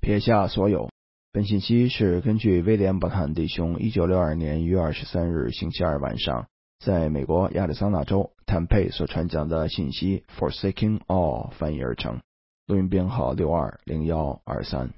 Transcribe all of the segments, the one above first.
撇下所有。本信息是根据威廉·伯坦弟兄1962年1月23日星期二晚上在美国亚利桑那州坦佩所传讲的信息 Forsaking All 翻译而成，录音编号620123。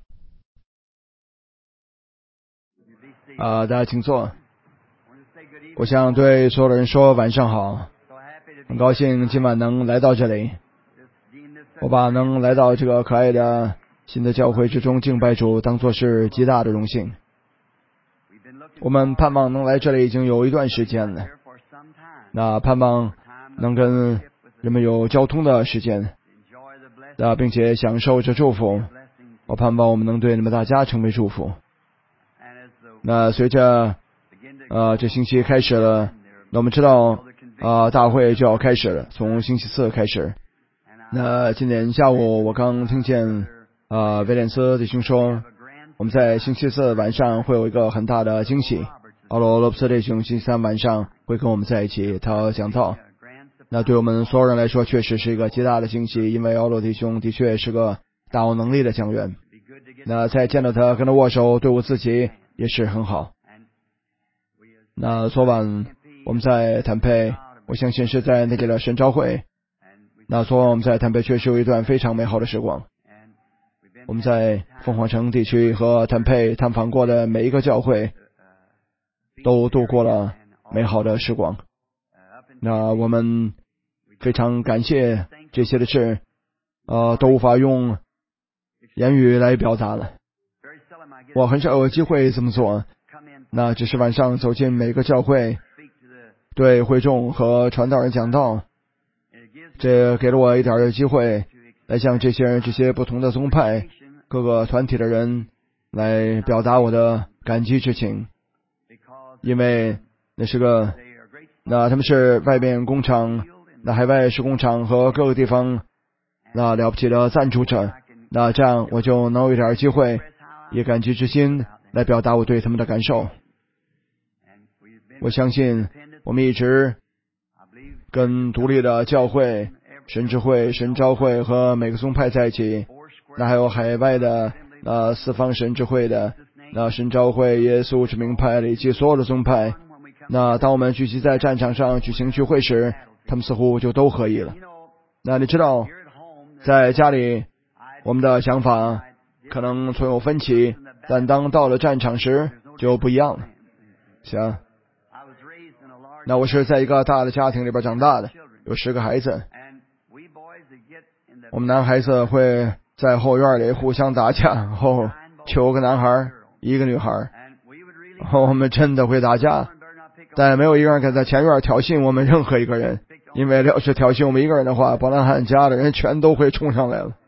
大家请坐。我想对所有人说晚上好，很高兴今晚能来到这里。我把能来到这个可爱的新的教会之中敬拜主当作是极大的荣幸。我们盼望能来这里已经有一段时间了，那盼望能跟人们有交通的时间，并且享受着祝福。我盼望我们能对你们大家成为祝福。那随着这星期开始了，那我们知道大会就要开始了，从星期四开始。那今天下午我刚听见威廉斯弟兄说，我们在星期四晚上会有一个很大的惊喜。奥罗布斯弟兄星期三晚上会跟我们在一起，他讲道。那对我们所有人来说确实是一个极大的惊喜，因为奥罗弟兄的确是个大有能力的讲员。那再见到他跟他握手，对我自己也是很好。那昨晚我们在坦佩，我相信是在那里的神召会。那昨晚我们在坦佩确实有一段非常美好的时光。我们在凤凰城地区和坦佩探访过的每一个教会都度过了美好的时光。那我们非常感谢这些的事都无法用言语来表达了。我很少有机会这么做，那只是晚上走进每个教会，对会众和传道人讲道，这给了我一点机会来向这些不同的宗派各个团体的人来表达我的感激之情。因为他们是外面工厂，那海外施工厂和各个地方那了不起的赞助者，那这样我就能有一点机会以感激之心来表达我对他们的感受。我相信我们一直跟独立的教会、神智会、神召会和每个宗派在一起，那还有海外的四方神智会的神召会、耶稣之名派以及所有的宗派。那当我们聚集在战场上举行聚会时，他们似乎就都合意了。那你知道，在家里我们的想法可能存有分歧，但当到了战场时就不一样了。行，那我是在一个大的家庭里边长大的，有10个孩子。我们男孩子会在后院里互相打架，然后9个男孩1个女孩，然后我们真的会打架，但没有一个人敢在前院挑衅我们任何一个人，因为要是挑衅我们一个人的话，伯兰汉家的人全都会冲上来了。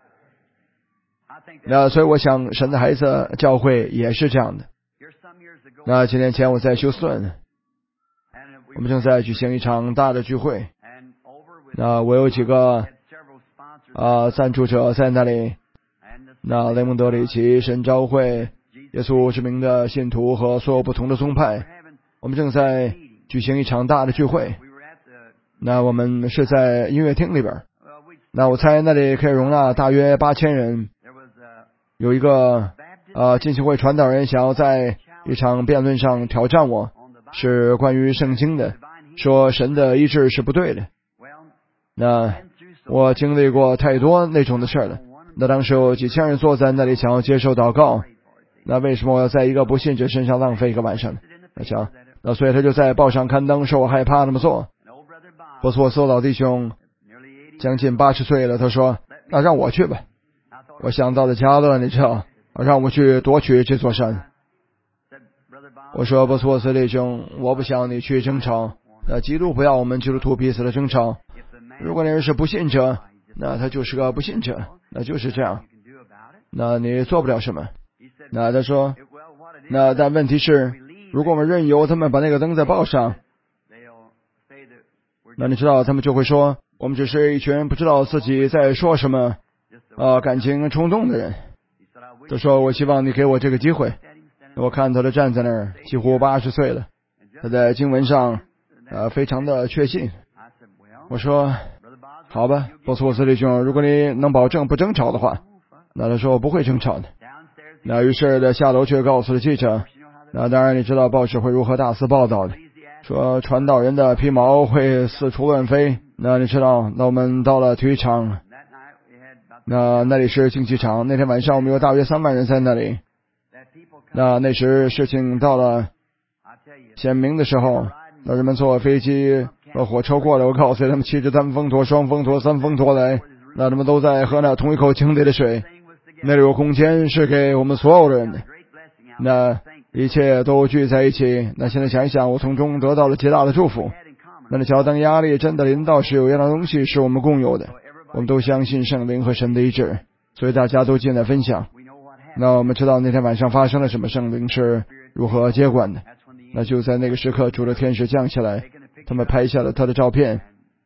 那所以我想神的孩子教会也是这样的。那几年前我在休斯顿，我们正在举行一场大的聚会，那我有几个赞助者在那里，那雷蒙德里奇神召会、耶稣之名的信徒和所有不同的宗派，我们正在举行一场大的聚会。那我们是在音乐厅里边，那我猜那里可以容纳大约8000人。有一个浸信会传道人想要在一场辩论上挑战我，是关于圣经的，说神的医治是不对的。那我经历过太多那种的事了。那当时有几千人坐在那里想要接受祷告，那为什么我要在一个不信者身上浪费一个晚上呢？那所以他就在报上刊登，说我害怕那么做。波斯沃斯老弟兄将近80岁了，他说那让我去吧。我想到了加勒，你知道，让我去夺取这座山。我说波斯沃斯弟兄，我不想你去争吵，那基督不要我们基督徒彼此的争吵。如果那人是不信者，那他就是个不信者，那就是这样，那你做不了什么。那他说，那但问题是，如果我们任由他们把那个登在报上，那你知道他们就会说，我们只是一群不知道自己在说什么感情冲动的人。他说我希望你给我这个机会。我看他站在那儿，几乎80岁了，他在经文上非常的确信。我说好吧，波斯沃斯弟兄，如果你能保证不争吵的话。那他说我不会争吵的。 那于是的下楼去告诉了记者。那当然你知道报纸会如何大肆报道的，说传道人的皮毛会四处乱飞。那你知道，那我们到了体育场，那里是竞技场，那天晚上我们有大约3万人在那里。那时事情到了显明的时候，那人们坐飞机和火车过来，我告诉他们骑着单风拖、双风拖、3风拖来，那他们都在喝那同一口井里的水，那里有空间是给我们所有人的，那一切都聚在一起。那现在想一想，我从中得到了极大的祝福。那乔当压力真的临到时，有一样东西是我们共有的，我们都相信圣灵和神的一致，所以大家都进来分享。那我们知道那天晚上发生了什么，圣灵是如何接管的。那就在那个时刻，主的天使降下来，他们拍下了他的照片。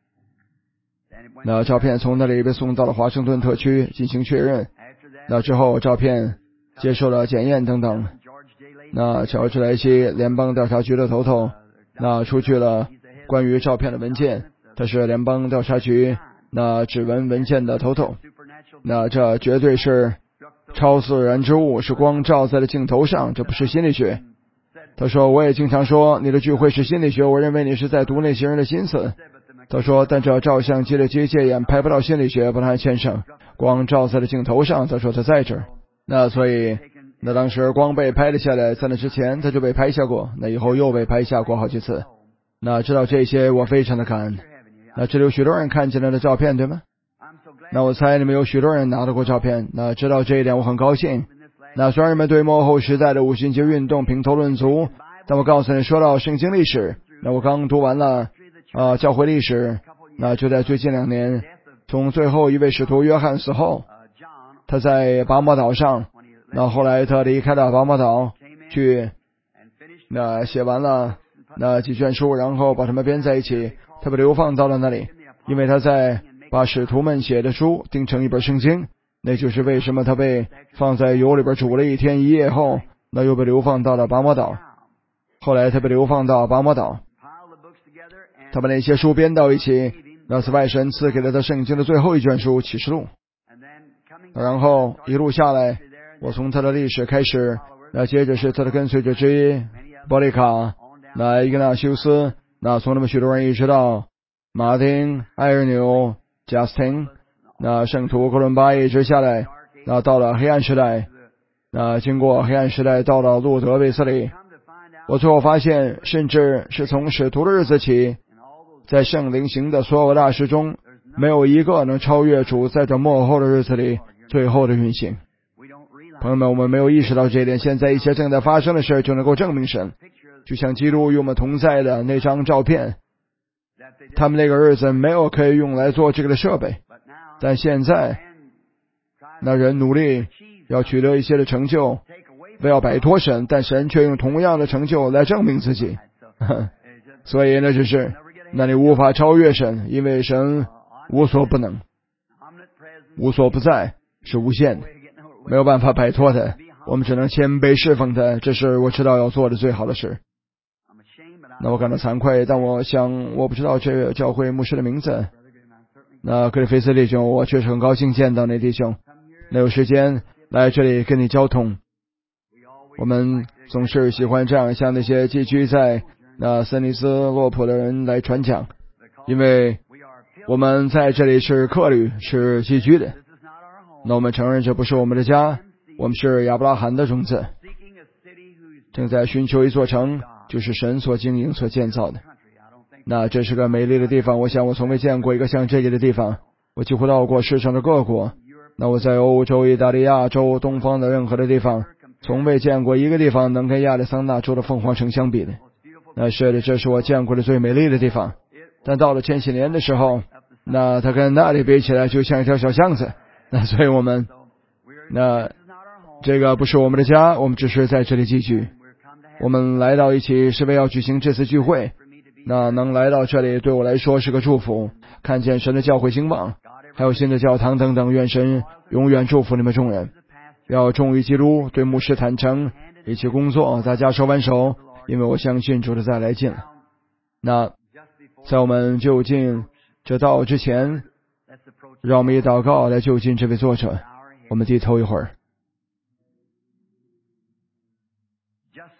那照片从那里被送到了华盛顿特区进行确认。那之后照片接受了检验等等。那乔治莱西联邦调查局的头头那出具了关于照片的文件，他是联邦调查局那指纹文件的头头。那这绝对是超自然之物，是光照在了镜头上，这不是心理学。他说，我也经常说你的聚会是心理学，我认为你是在读那些人的心思。他说，但这照相机的机械眼拍不到心理学，不太先生，光照在了镜头上。他说他在这儿。那所以那当时光被拍了下来，在那之前他就被拍下过，那以后又被拍下过好几次。那知道这些我非常的感恩。那这里有许多人看见了的照片，对吗？那我猜你们有许多人拿到过照片。那知道这一点我很高兴。那虽然人们对末后时代的五旬节运动评头论足，但我告诉你，说到圣经历史，那我刚读完了教会历史。那就在最近2年，从最后一位使徒约翰死后，他在拔摩岛上，那后来他离开了拔摩岛去那写完了那几卷书，然后把它们编在一起，他被流放到了那里，因为他在把使徒们写的书订成一本圣经。那就是为什么他被放在油里边煮了1天1夜后，那又被流放到了拔摩岛。后来他被流放到拔摩岛，他把那些书编到一起，那是外神赐给了他圣经的最后一卷书启示录。然后一路下来，我从他的历史开始，那接着是他的跟随者之一波利卡，那伊格纳修斯，那从他们许多人一直到马丁、埃尔纽、贾斯汀，那圣徒哥伦巴一直下来，那到了黑暗时代，那经过黑暗时代到了路德卫斯理。我最后发现，甚至是从使徒的日子起，在圣灵行的所有大事中，没有一个能超越主在这末后的日子里最后的运行。朋友们，我们没有意识到这一点，现在一些正在发生的事就能够证明神，就像基督与我们同在的那张照片，他们那个日子没有可以用来做这个的设备，但现在那人努力要取得一些的成就，不要摆脱神，但神却用同样的成就来证明自己。所以那就是那你无法超越神，因为神无所不能，无所不在，是无限的，没有办法摆脱它，我们只能谦卑侍奉它，这是我知道要做的最好的事。那我感到惭愧，但我想我不知道这个教会牧师的名字。那克里菲斯弟兄，我确实很高兴见到那弟兄，那有时间来这里跟你交通。我们总是喜欢这样向那些寄居在那森尼斯洛普的人来传讲，因为我们在这里是客旅，是寄居的。那我们承认这不是我们的家，我们是亚伯拉罕的种子，正在寻求一座城，就是神所经营所建造的。那这是个美丽的地方，我想我从未见过一个像这里的地方。我几乎到过世上的各国，那我在欧洲、意大利、亚洲、东方的任何的地方，从未见过一个地方能跟亚利桑那州的凤凰城相比的。那是的，这是我见过的最美丽的地方。但到了千禧年的时候，那它跟那里比起来就像一条小巷子。那所以我们那这个不是我们的家，我们只是在这里寄居。我们来到一起是为要举行这次聚会，那能来到这里对我来说是个祝福，看见神的教会兴旺，还有新的教堂等等，愿神永远祝福你们众人。要忠于基督，对牧师坦诚，一起工作，大家手挽手，因为我相信主的再来近了。那在我们就近这道之前，让我们以祷告来就近这位作者。我们低头一会儿。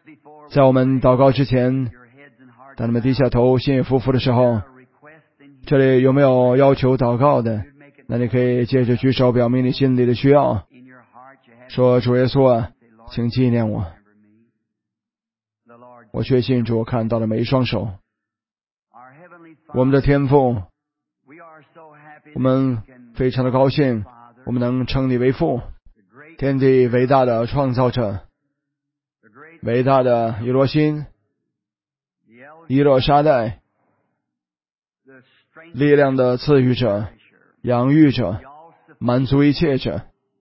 在我们祷告之前，当你们低下头心服服的时候，这里有没有要求祷告的？那你可以接着举手表明你心里的需要，说主耶稣啊，请纪念我。我确信主看到了每一双手。我们的天父，我们非常的高兴，我们能称你为父，天地伟大的创造者，伟大的以罗辛、伊洛沙代，力量的赐予者、养育者、满足一切者。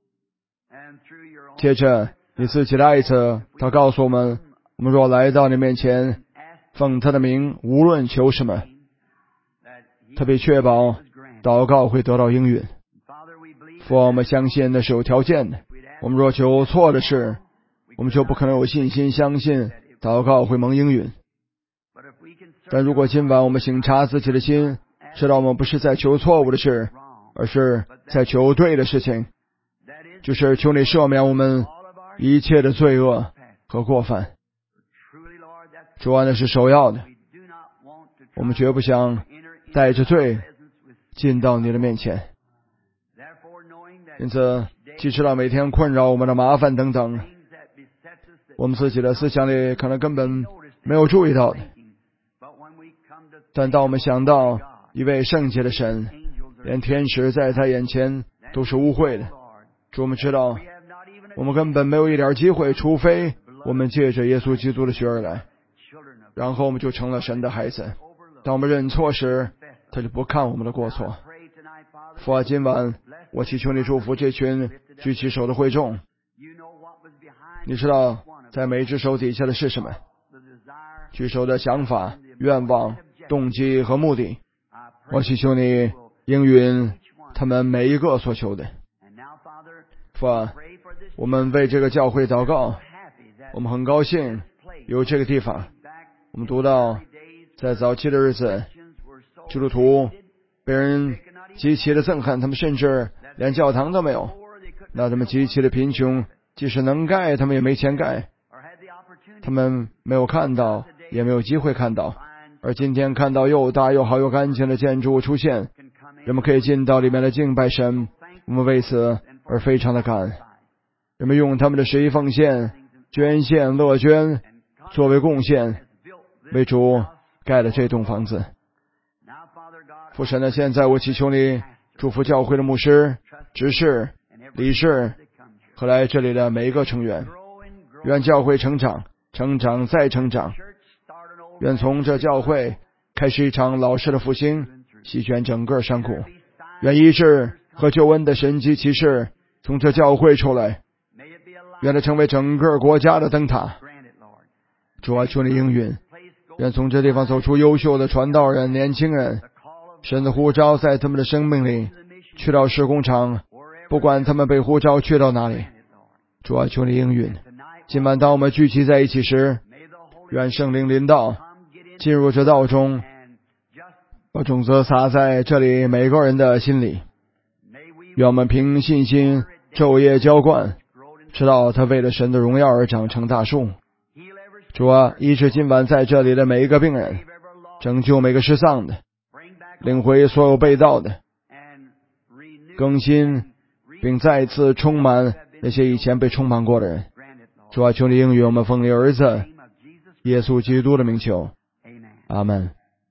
接着你自己的爱子，他告诉我们，我们若来到你面前，奉他的名无论求什么，特别确保祷告会得到应允。父，我们相信那是有条件的，我们若求错的事，我们就不可能有信心相信祷告会蒙应允。但如果今晚我们省察自己的心，知道我们不是在求错误的事，而是在求对的事情，就是求你赦免我们一切的罪恶和过犯。主啊，那是首要的，我们绝不想带着罪进到你的面前。因此，既知道每天困扰我们的麻烦等等，我们自己的思想里可能根本没有注意到的，但当我们想到一位圣洁的神，连天使在他眼前都是污秽的，主，我们知道我们根本没有一点机会，除非我们借着耶稣基督的血而来，然后我们就成了神的孩子。当我们认错时，他就不看我们的过错。父啊，今晚我祈求你祝福这群举起手的会众，你知道在每一只手底下的是什么，举手的想法、愿望、动机和目的。我祈求你应允他们每一个所求的。父啊，我们为这个教会祷告，我们很高兴有这个地方。我们读到在早期的日子，基督徒被人极其的憎恨，他们甚至连教堂都没有，那他们极其的贫穷，即使能盖他们也没钱盖，他们没有看到也没有机会看到。而今天看到又大又好又干净的建筑物出现，人们可以进到里面的敬拜神，我们为此而非常的感恩。人们用他们的十一奉献、捐献、乐捐作为贡献，为主盖了这栋房子。父神呢，现在我祈求你祝福教会的牧师、执事、理事和来这里的每一个成员，愿教会成长，成长再成长，愿从这教会开始一场老式的复兴，席卷整个山谷，愿医治和救恩的神迹奇事从这教会出来，愿它成为整个国家的灯塔。主啊，求你应允，愿从这地方走出优秀的传道人、年轻人，神的呼召在他们的生命里，去到事工场，不管他们被呼召去到哪里。主啊，求你应允。今晚当我们聚集在一起时，愿圣灵临到，进入这道中，把种子撒在这里每个人的心里。愿我们凭信心昼夜浇灌，直到他为了神的荣耀而长成大树。主啊，医治今晚在这里的每一个病人，拯救每个失丧的，领回所有被盗的，更新并再次充满那些以前被充满过的人。主啊，求你应允我们奉你儿子耶稣基督的名求，阿们。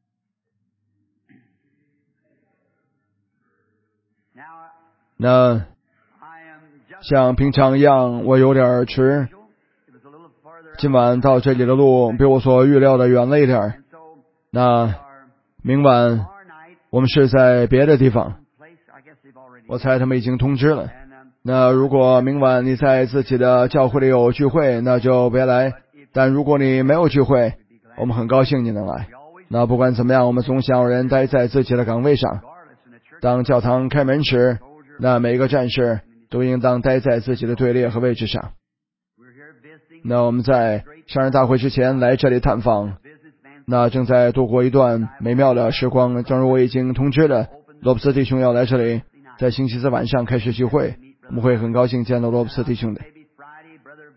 那像平常一样，我有点迟，今晚到这里的路比我所预料的远了一点。那明晚我们是在别的地方，我猜他们已经通知了。那如果明晚你在自己的教会里有聚会，那就别来，但如果你没有聚会，我们很高兴你能来。那不管怎么样，我们总想有人待在自己的岗位上。当教堂开门时，那每一个战士都应当待在自己的队列和位置上。那我们在上任大会之前来这里探访，那正在度过一段美妙的时光。正如我已经通知了，罗布斯弟兄要来这里，在星期四晚上开始聚会，我们会很高兴见到罗布斯弟兄的。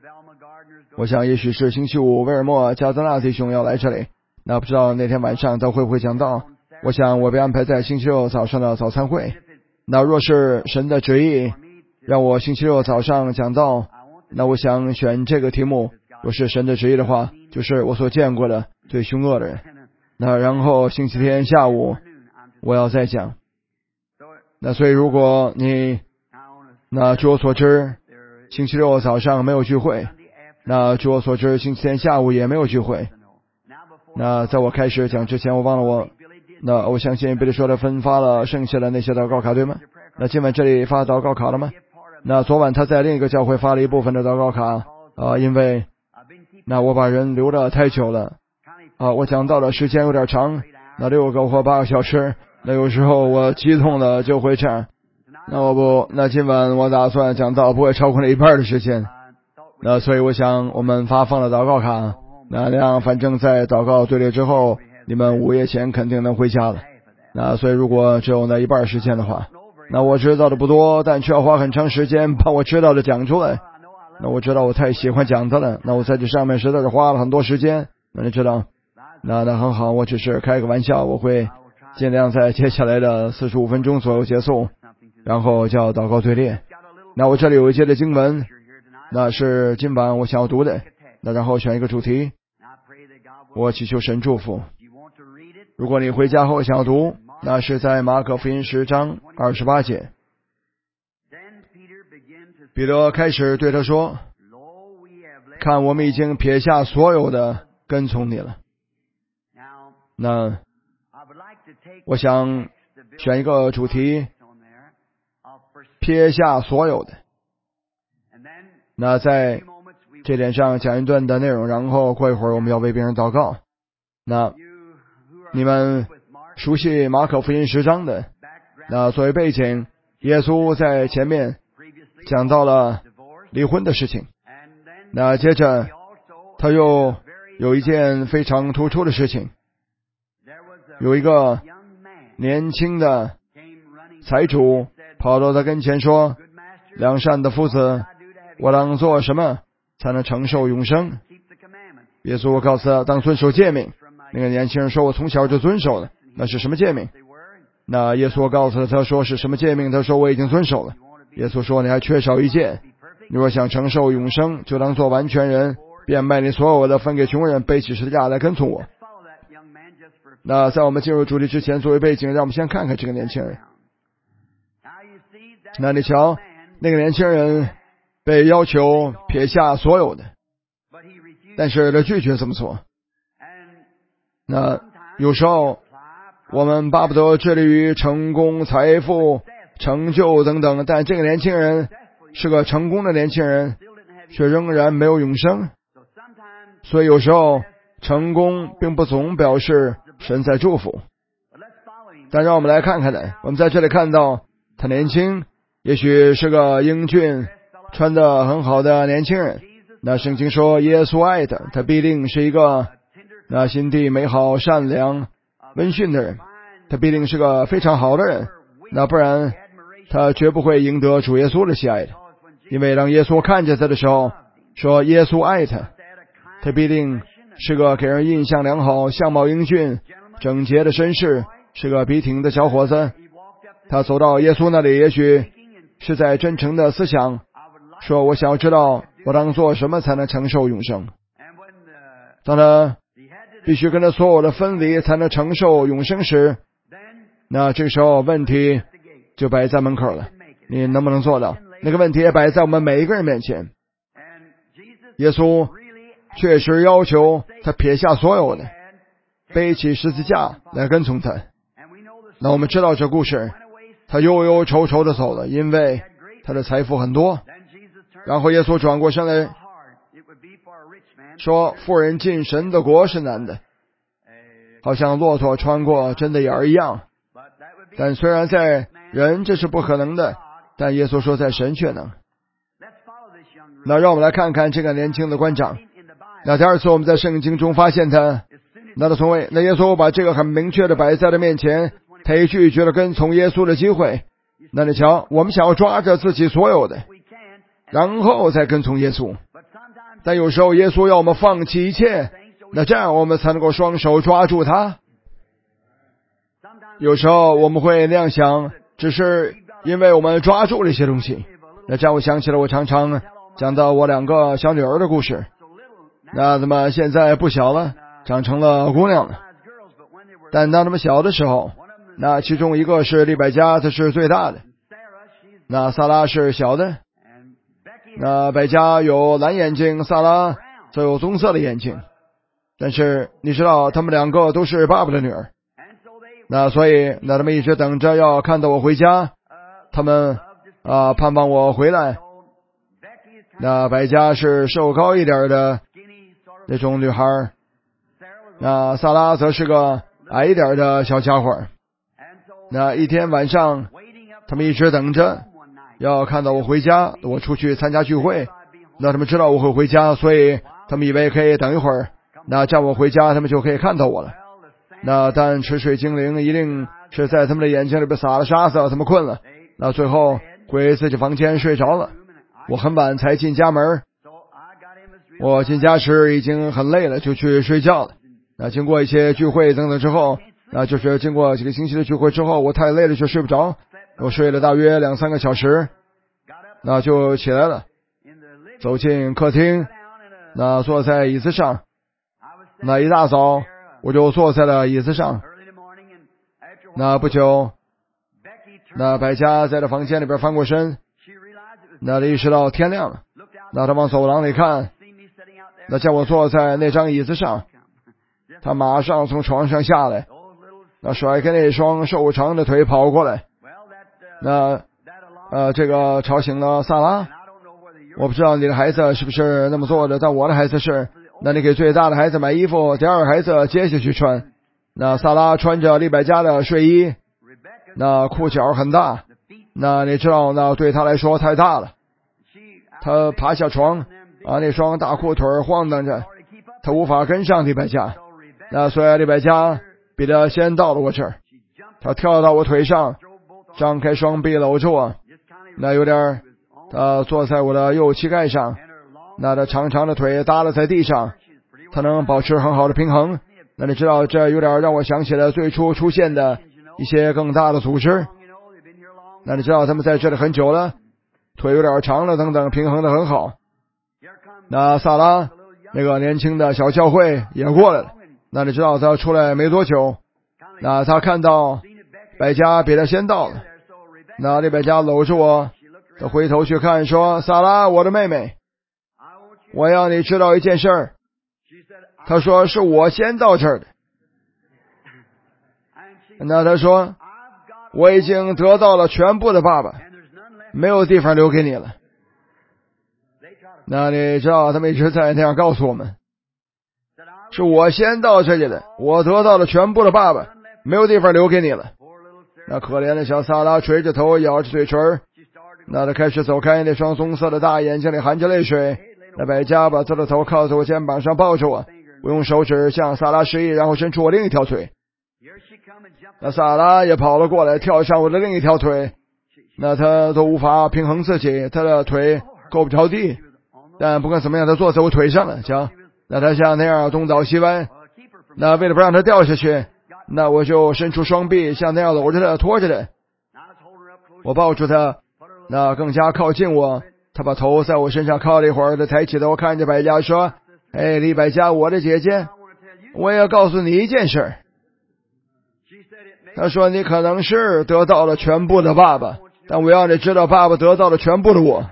我想也许是星期五威尔莫加德纳弟兄要来这里，那不知道那天晚上他会不会讲道。我想我被安排在星期六早上的早餐会，那若是神的旨意让我星期六早上讲道，那我想选这个题目，若是神的旨意的话，就是我所见过的最凶恶的人。那然后星期天下午我要再讲。那所以如果你那据我所知星期六早上没有聚会，那据我所知星期天下午也没有聚会。那在我开始讲之前，我忘了那我相信比利说的分发了剩下的那些祷告卡，对吗？那今晚这里发祷告卡了吗？那昨晚他在另一个教会发了一部分的祷告卡因为那我把人留了太久了我讲到的时间有点长，那6个或8个小时，那有时候我激动了就会这样。那今晚我打算讲到不会超过那一半的时间。那所以我想我们发放了祷告卡，那样反正在祷告队列之后，你们午夜前肯定能回家了。那所以如果只有那一半时间的话，那我知道的不多，但却要花很长时间把我知道的讲出来。那我知道我太喜欢讲它了，那我在这上面实在是花了很多时间。那你知道，那很好，我只是开个玩笑，我会尽量在接下来的45分钟左右结束，然后叫祷告队列。那我这里有一节的经文，那是今晚我想要读的，那然后选一个主题，我祈求神祝福。如果你回家后想要读，那是在马可福音10章28节。彼得开始对他说，看，我们已经撇下所有的跟从你了。那我想选一个主题，撇下所有的。那在这点上讲一段的内容，然后过一会儿我们要为别人祷告。那你们熟悉马可福音10章的，那作为背景，耶稣在前面讲到了离婚的事情，那接着他又有一件非常突出的事情，有一个年轻的财主跑到他跟前说，良善的夫子，我当做什么才能承受永生？耶稣告诉他，当遵守诫命。那个年轻人说，我从小就遵守了。那是什么诫命？那耶稣告诉他说是什么诫命？他说我已经遵守了。耶稣说，你还缺少一件，你若想承受永生，就当做完全人，变卖你所有的，分给穷人，背起十字架来跟从我。那在我们进入主题之前，作为背景，让我们先看看这个年轻人。那你瞧，那个年轻人被要求撇下所有的，但是他拒绝这么做。那有时候我们巴不得致力于成功、财富、成就等等，但这个年轻人是个成功的年轻人，却仍然没有永生。所以有时候成功并不总表示神在祝福。但让我们来看看的，我们在这里看到他年轻，也许是个英俊穿得很好的年轻人。那圣经说耶稣爱他，他必定是一个那心地美好、善良、温驯的人，他必定是个非常好的人。那不然他绝不会赢得主耶稣的喜爱的。因为当耶稣看见他的时候说耶稣爱他，他必定是个给人印象良好、相貌英俊、整洁的绅士，是个笔挺的小伙子。他走到耶稣那里，也许是在真诚的思想说，我想要知道我当做什么才能承受永生。当他必须跟他所有的分离才能承受永生时，那这个时候问题就摆在门口了，你能不能做到？那个问题也摆在我们每一个人面前。耶稣确实要求他撇下所有的，背起十字架来跟从他。那我们知道这故事，他忧忧愁愁的走了，因为他的财富很多。然后耶稣转过身来说，富人进神的国是难的，好像骆驼穿过针的眼儿一样。但虽然在人这是不可能的，但耶稣说在神却能。那让我们来看看这个年轻的官长。那第二次我们在圣经中发现他，那他从未，那耶稣把这个很明确的摆在他面前，他也拒绝了跟从耶稣的机会。那你瞧，我们想要抓着自己所有的，然后再跟从耶稣。 但有时候耶稣要我们放弃一切，那这样我们才能够双手抓住他。有时候我们会那样想，只是因为我们抓住了一些东西。那这样我想起了我常常讲到我2个小女儿的故事。那他们现在不小了，长成了姑娘了。但当他们小的时候，那其中一个是利百加，她是最大的。那萨拉是小的。那百加有蓝眼睛，萨拉则有棕色的眼睛。但是你知道，他们2个都是爸爸的女儿。那所以，那他们一直等着要看到我回家，他们盼望我回来。那百加是瘦高一点的那种女孩，那萨拉则是个矮一点的小家伙。那一天晚上，他们一直等着要看到我回家，我出去参加聚会。那他们知道我会回家，所以他们以为可以等一会儿，那这样我回家他们就可以看到我了。那但吃水精灵一定是在他们的眼睛里边撒了沙子，他们困了，那最后回自己房间睡着了。我很晚才进家门，我进家时已经很累了，就去睡觉了。那经过一些聚会等等之后，那就是经过几个星期的聚会之后，我太累了就睡不着，我睡了大约2-3个小时，那就起来了，走进客厅，那坐在椅子上。那一大早我就坐在了椅子上。那不久，那百加在这房间里边翻过身，那他意识到天亮了，那他往走廊里看，那见我坐在那张椅子上，他马上从床上下来，那甩开那双瘦长的腿跑过来。那这个吵醒了萨拉。我不知道你的孩子是不是那么做的，但我的孩子是。那你给最大的孩子买衣服，第2个孩子接下去穿。那萨拉穿着利百加的睡衣，那裤脚很大，那你知道那对他来说太大了。他爬下床，那双大裤腿晃荡着，他无法跟上利百加。那所以利百加比他先到了我这儿，他跳到我腿上，张开双臂搂着我，那有点他坐在我的右膝盖上，那他长长的腿搭了在地上，他能保持很好的平衡。那你知道这有点让我想起了最初出现的一些更大的组织。那你知道他们在这里很久了，腿有点长了等等，平衡的很好。那萨拉那个年轻的小教会也过来了。那你知道他出来没多久，那他看到百加比他先到了，那利百加搂着我，他回头去看说，萨拉，我的妹妹，我要你知道一件事儿。他说是我先到这儿的。那他说我已经得到了全部的爸爸，没有地方留给你了。那你知道他们一直在那样告诉我们，是我先到这里的，我得到了全部的爸爸，没有地方留给你了。那可怜的小萨拉垂着头，咬着嘴唇，那他开始走开，那双棕色的大眼睛里含着泪水。那百加把他的头靠在我肩膀上抱着我，我用手指向萨拉示意，然后伸出我另一条腿。那萨拉也跑了过来，跳上我的另一条腿。那他都无法平衡自己，他的腿够不着地，但不管怎么样，他坐在我腿上了。瞧，那他像那样东倒西歪。那为了不让他掉下去，那我就伸出双臂，像那样搂着他，拖着他。我抱住他，那更加靠近我。他把头在我身上靠了一会儿，他抬起头看着百加说，哎，李百加，我的姐姐，我也要告诉你一件事。他说你可能是得到了全部的爸爸，但我要你知道爸爸得到了全部的我。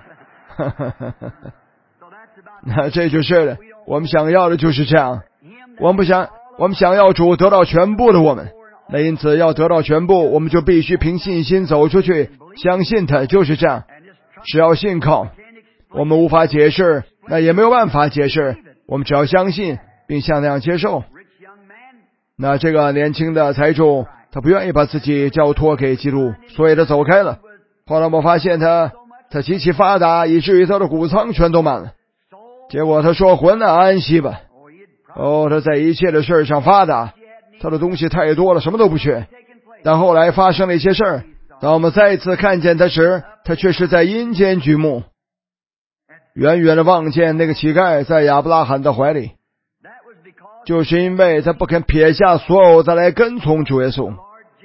那这就是了，我们想要的就是这样。我们想要主得到全部的我们，那因此要得到全部，我们就必须凭信心走出去，相信他，就是这样。只要信靠，我们无法解释，那也没有办法解释，我们只要相信并像那样接受。那这个年轻的财主，他不愿意把自己交托给基督，所以他走开了。后来我发现他极其发达，以至于他的谷仓全都满了。结果他说混了，安息吧。他在一切的事上发达，他的东西太多了，什么都不缺。但后来发生了一些事儿，当我们再一次看见他时，他却是在阴间举目。 远远地望见那个乞丐在亚伯拉罕的怀里，就是因为他不肯撇下所有的来跟从主耶稣。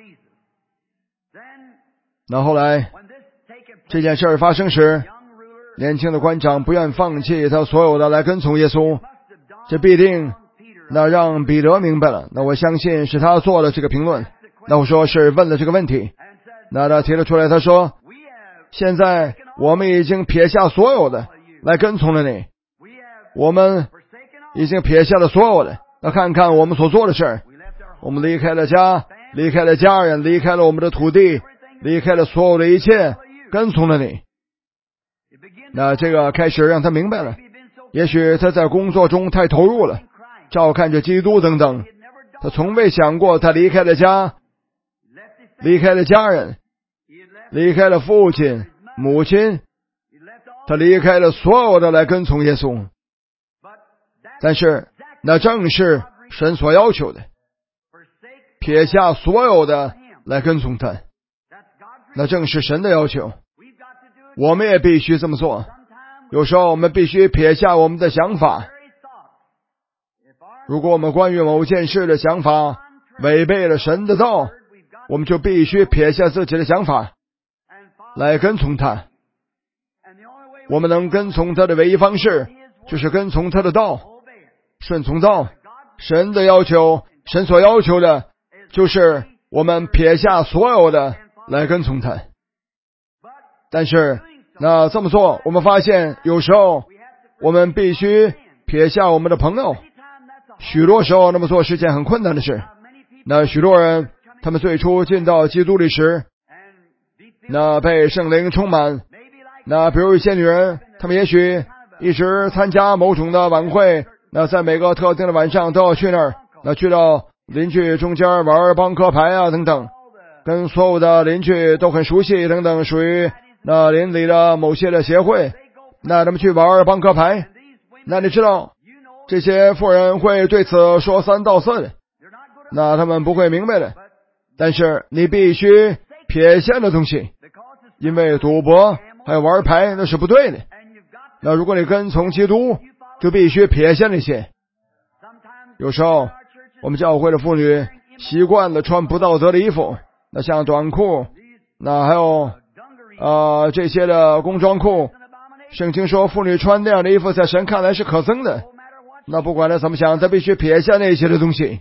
那后来这件事发生时，年轻的官长不愿放弃他所有的来跟从耶稣，这必定让彼得明白了。那我相信是他做了这个评论。那我说是问了这个问题，那他提了出来，他说现在我们已经撇下所有的来跟从了你，我们已经撇下了所有的。那看看我们所做的事，我们离开了家，离开了家人，离开了我们的土地，离开了所有的一切，跟从了你。那这个开始让他明白了，也许他在工作中太投入了，照看着基督等等，他从未想过他离开了家，离开了家人，离开了父亲母亲，他离开了所有的来跟从耶稣。但是那正是神所要求的，撇下所有的来跟从他，那正是神的要求，我们也必须这么做。有时候我们必须撇下我们的想法，如果我们关于某件事的想法违背了神的道，我们就必须撇下自己的想法来跟从他。我们能跟从他的唯一方式就是跟从他的道，顺从道。神的要求，神所要求的就是我们撇下所有的来跟从他。但是那这么做，我们发现有时候我们必须撇下我们的朋友，许多时候那么做是件很困难的事。那许多人他们最初进到基督里时，那被圣灵充满，那比如一些女人，她们也许一直参加某种的晚会，那在每个特定的晚上都要去那儿，那去到邻居中间玩帮科牌啊等等，跟所有的邻居都很熟悉等等，属于那邻里的某些的协会，那他们去玩帮科牌，那你知道这些妇人会对此说三道四的，那他们不会明白的。但是你必须撇下的东西，因为赌博还有玩牌那是不对的。那如果你跟从基督，就必须撇下那些。有时候我们教会的妇女习惯了穿不道德的衣服，那像短裤，那还有这些的工装裤，圣经说妇女穿那样的衣服在神看来是可憎的。那不管他怎么想，他必须撇下那些的东西。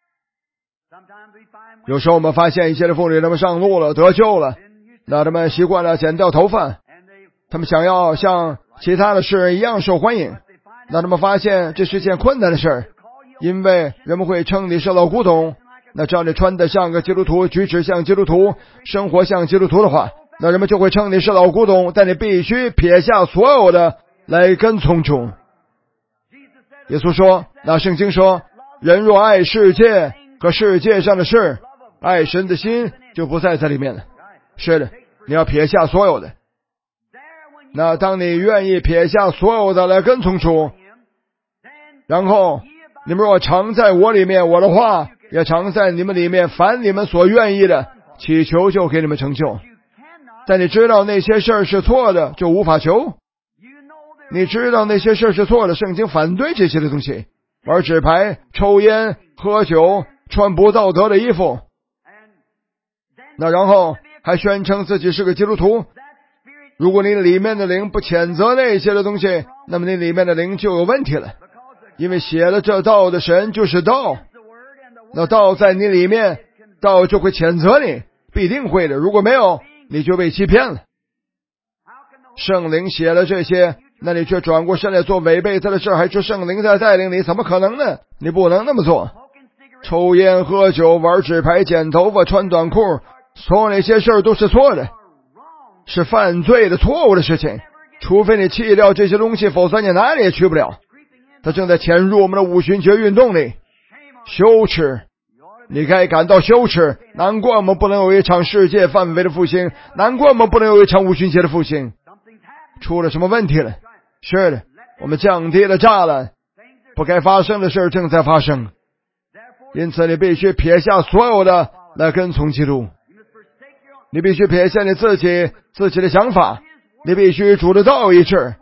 有时候我们发现一些的妇女，他们上路了，得救了，那他们习惯了剪掉头发，他们想要像其他的世人一样受欢迎，那他们发现这是件困难的事，因为人们会称你是老古董。那只要你穿得像个基督徒，举止像基督徒，生活像基督徒的话，那人们就会称你是老古董。但你必须撇下所有的来跟从主。耶稣说，那圣经说，人若爱世界和世界上的事，爱神的心就不在这里面了。是的，你要撇下所有的。那当你愿意撇下所有的来跟从主，然后你们若常在我里面，我的话也常在你们里面，凡你们所愿意的，祈求就给你们成就。但你知道那些事是错的，就无法求。你知道那些事是错的，圣经反对这些的东西，玩纸牌、抽烟、喝酒、穿不道德的衣服，那然后还宣称自己是个基督徒。如果你里面的灵不谴责那些的东西，那么你里面的灵就有问题了。因为写了这道的神就是道，那道在你里面，道就会谴责你，必定会的。如果没有，你就被欺骗了。圣灵写了这些，那你却转过身来做违背他的事，还说圣灵在带领你，怎么可能呢？你不能那么做。抽烟、喝酒、玩纸牌、剪头发、穿短裤，所有那些事儿都是错的，是犯罪的错误的事情。除非你弃掉这些东西，否则你哪里也去不了。他正在潜入我们的五旬节运动里，羞耻，你该感到羞耻。难怪我们不能有一场世界范围的复兴，难怪我们不能有一场五旬节的复兴，出了什么问题了？是的，我们降低了栅栏，不该发生的事正在发生。因此你必须撇下所有的来跟从基督，你必须撇下你自己的想法，你必须主的道一致，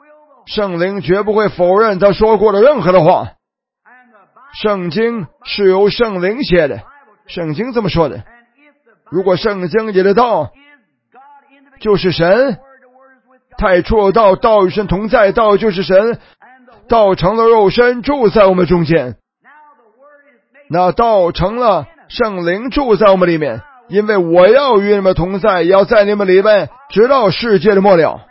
圣灵绝不会否认他说过的任何的话。圣经是由圣灵写的，圣经这么说的。如果圣经里的道就是神，太初有道，道与神同在，道就是神，道成了肉身住在我们中间。那道成了圣灵住在我们里面，因为我要与你们同在，也要在你们里面，直到世界的末了。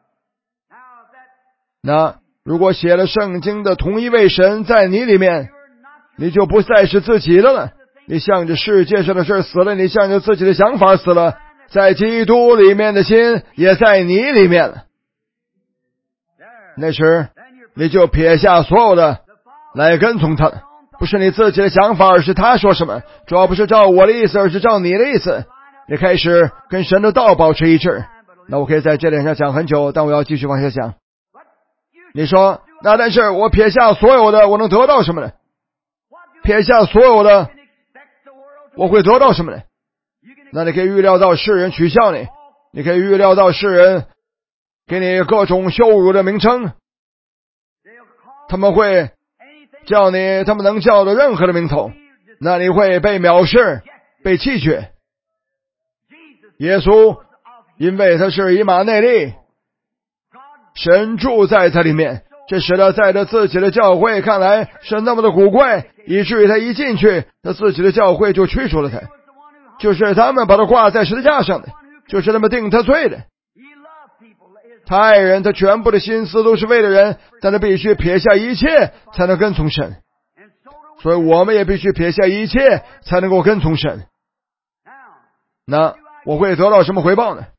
那如果写了圣经的同一位神在你里面，你就不再是自己的了，你向着世界上的事死了，你向着自己的想法死了，在基督里面的心也在你里面了。那时你就撇下所有的来跟从他，不是你自己的想法，而是他说什么，主要不是照我的意思，而是照你的意思。你开始跟神的道保持一致。那我可以在这点上讲很久，但我要继续往下讲。你说，那但是我撇下所有的，我能得到什么呢？撇下所有的，我会得到什么呢？那你可以预料到世人取笑你，你可以预料到世人给你各种羞辱的名称，他们会叫你他们能叫的任何的名头，那你会被藐视，被弃绝。耶稣因为他是以马内利，神住在他里面，这使得在他自己的教会看来是那么的古怪，以至于他一进去，他自己的教会就驱除了他，就是他们把他挂在十字架上的，就是他们定他罪的。他爱人，他全部的心思都是为了人，但他必须撇下一切才能跟从神，所以我们也必须撇下一切才能够跟从神。那我会得到什么回报呢？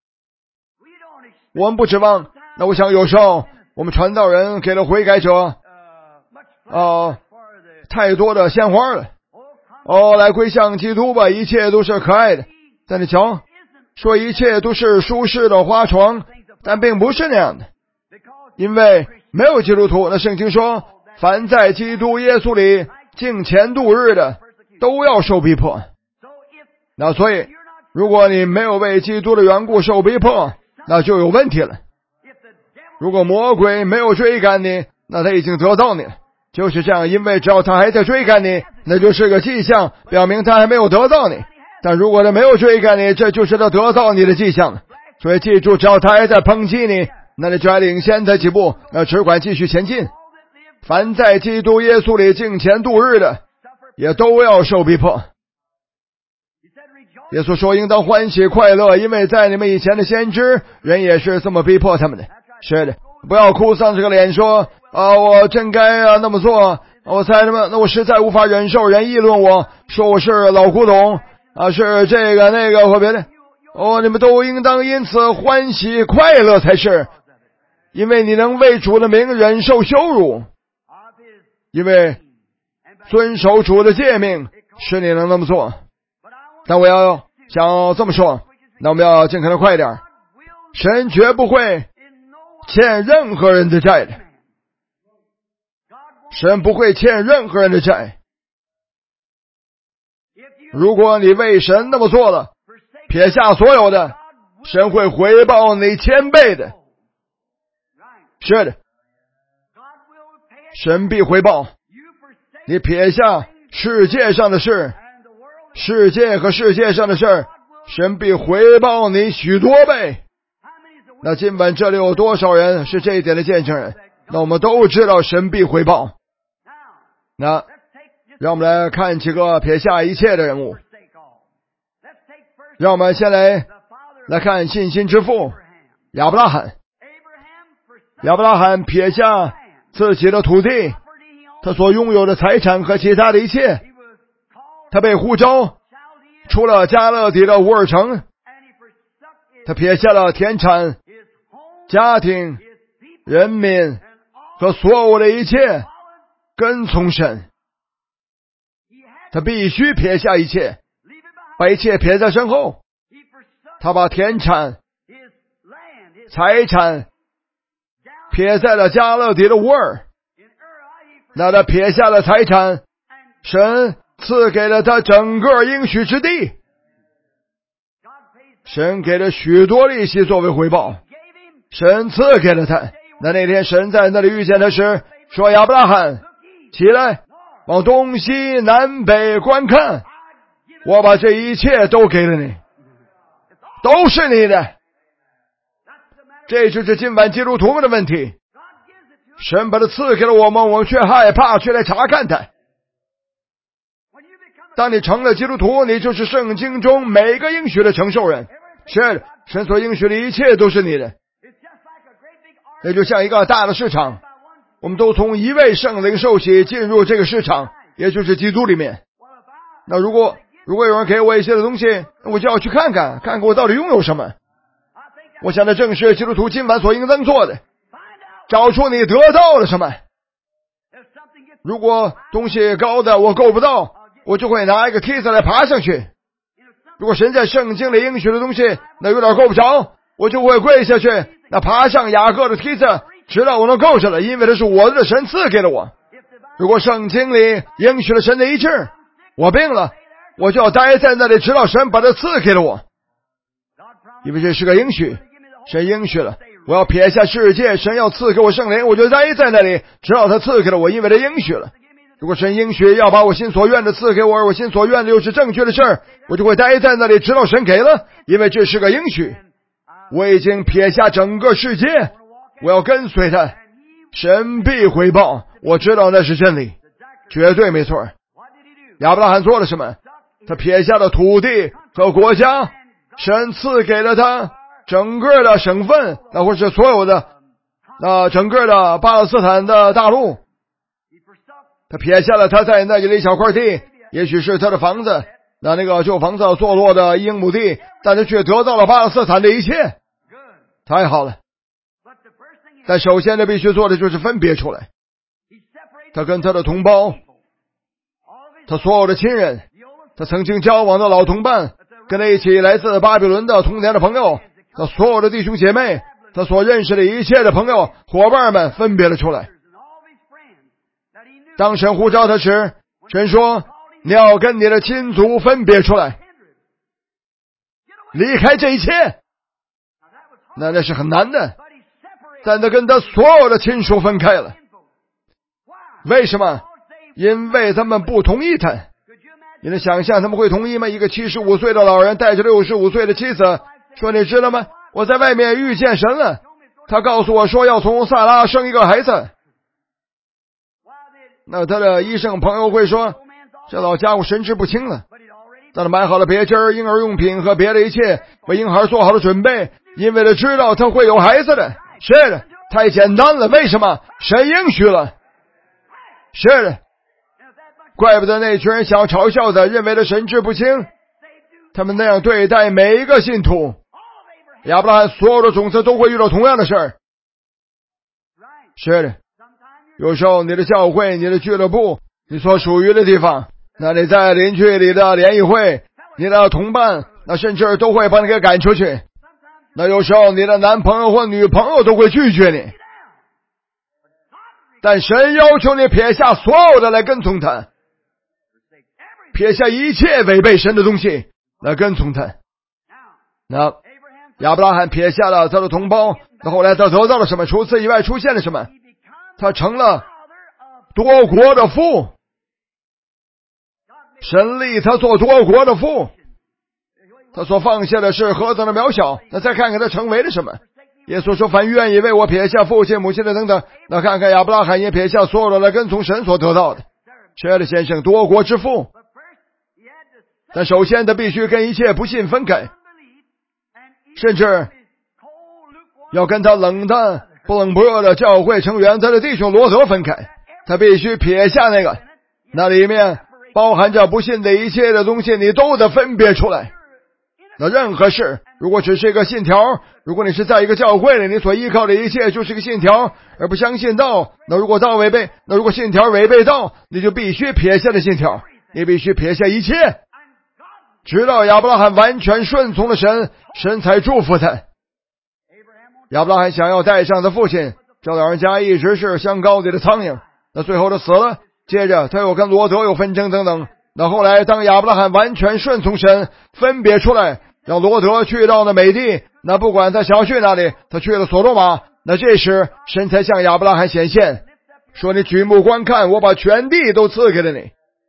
我们不指望。那我想有时候我们传道人给了悔改者太多的鲜花了，来归向基督吧，一切都是可爱的。但你瞧，说一切都是舒适的花床，但并不是那样的，因为没有基督徒，那圣经说凡在基督耶稣里敬虔度日的都要受逼迫。那所以如果你没有为基督的缘故受逼迫，那就有问题了。如果魔鬼没有追赶你，那他已经得到你了，就是这样，因为只要他还在追赶你，那就是个迹象，表明他还没有得到你。但如果他没有追赶你，这就是他得到你的迹象了。所以记住，只要他还在抨击你，那你就还领先他几步，那只管继续前进。凡在基督耶稣里敬虔度日的，也都要受逼迫。耶稣说应当欢喜快乐，因为在你们以前的先知人也是这么逼迫他们的。是的，不要哭丧这个脸说我真该那么做，我猜那我实在无法忍受人议论我，说我是老古董是这个那个或别的。你们都应当因此欢喜快乐才是，因为你能为主的名忍受羞辱，因为遵守主的诫命使你能那么做。但我要想这么说，那我们要尽可能快一点。神绝不会欠任何人的债的，神不会欠任何人的债。如果你为神那么做了，撇下所有的，神会回报你1000倍的。是的，神必回报你撇下世界上的事，世界和世界上的事，神必回报你许多倍。那今晚这里有多少人是这一点的见证人？那我们都知道神必回报。那让我们来看几个撇下一切的人物。让我们先来看信心之父亚伯拉罕。亚伯拉罕撇下自己的土地，他所拥有的财产和其他的一切，他被呼召出了加勒底的乌尔城，他撇下了田产、家庭、人民和所有的一切，跟从神。他必须撇下一切，把一切撇在身后。他把田产、财产撇在了加勒底的乌尔。那他撇下了财产，神赐给了他整个应许之地，神给了许多利息作为回报，神赐给了他。 那天神在那里遇见他时，说亚伯拉罕，起来，往东西南北观看，我把这一切都给了你，都是你的。这就是今晚基督徒们的问题，神把它赐给了我们，我们却害怕去来查看它。当你成了基督徒，你就是圣经中每个应许的承受人。是，神所应许的一切都是你的。那就像一个大的市场，我们都从一位圣灵受洗进入这个市场，也就是基督里面。那如果有人给我一些的东西，我就要去看看我到底拥有什么。我想这正是基督徒今晚所应当做的，找出你得到了什么。如果东西高的我够不到，我就会拿一个梯子来爬上去。如果神在圣经里应许的东西那有点够不着，我就会跪下去，那爬上雅各的梯子，直到我能够着了，因为这是我的神赐给了我。如果圣经里应许了神的一致，我病了，我就要待在那里，直到神把它赐给了我，因为这是个应许，神应许了，我要撇下世界，神要赐给我圣灵，我就待在那里，直到他赐给了我，因为他应许了。如果神应许要把我心所愿的赐给我，而我心所愿的又是正确的事儿，我就会待在那里，直到神给了，因为这是个应许。我已经撇下整个世界，我要跟随他，神必回报，我知道那是真理，绝对没错。亚伯拉罕做了什么？他撇下了土地和国家，神赐给了他整个的省份，那或是所有的整个的巴勒斯坦的大陆。他撇下了他在那里一小块地，也许是他的房子，那个旧房子坐落的1英亩地，但他却得到了巴勒斯坦的一切，太好了。但首先他必须做的就是分别出来，他跟他的同胞，他所有的亲人，他曾经交往的老同伴，跟他一起来自巴比伦的童年的朋友，他所有的弟兄姐妹，他所认识的一切的朋友伙伴们分别了出来。当神呼召他时，神说你要跟你的亲族分别出来，离开这一切。那是很难的，但他跟他所有的亲属分开了。为什么？因为他们不同意他。你能想象他们会同意吗？一个75岁的老人带着65岁的妻子说，你知道吗？我在外面遇见神了，他告诉我说要从萨拉生一个孩子。那他的医生朋友会说，这老家伙神志不清了，但他买好了别针、婴儿用品和别的一切，为婴孩做好了准备，因为他知道他会有孩子的。是的，太简单了。为什么？神应许了。是的，怪不得那群人想要嘲笑他，认为他神志不清，他们那样对待每一个信徒。亚伯拉罕所有的种子都会遇到同样的事儿。是的，有时候你的教会、你的俱乐部、你所属于的地方，那你在邻居里的联谊会，你的同伴，那甚至都会把你给赶出去。那有时候你的男朋友或女朋友都会拒绝你，但神要求你撇下所有的来跟从他，撇下一切违背神的东西来跟从他。那亚伯拉罕撇下了他的同胞，那后来他得到了什么？除此以外出现了什么？他成了多国的父，神立他做多国的父。他所放下的是何等的渺小，那再看看他成为了什么。耶稣说，凡愿意为我撇下父亲母亲的等等，那看看亚伯拉罕也撇下所有的来跟从神所得到的。亲爱的先生，多国之父，但首先他必须跟一切不信分开，甚至要跟他冷淡不冷不热的教会成员他的弟兄罗德分开。他必须撇下那里面包含着不信的一切的东西，你都得分别出来。那任何事，如果只是一个信条，如果你是在一个教会里，你所依靠的一切就是一个信条，而不相信道，那如果信条违背道，你就必须撇下的信条，你必须撇下一切。直到亚伯拉罕完全顺从了神，神才祝福他。亚伯拉罕想要带上他父亲，这老人家一直是像高里的苍蝇，那最后他死了，接着他又跟罗德有纷争等等。那后来当亚伯拉罕完全顺从神，分别出来，让罗德去到那美地，那不管他想要去哪里，他去了所罗玛， 那这时神才向亚伯拉罕显现，说你举目观看，我把全地都赐给了你。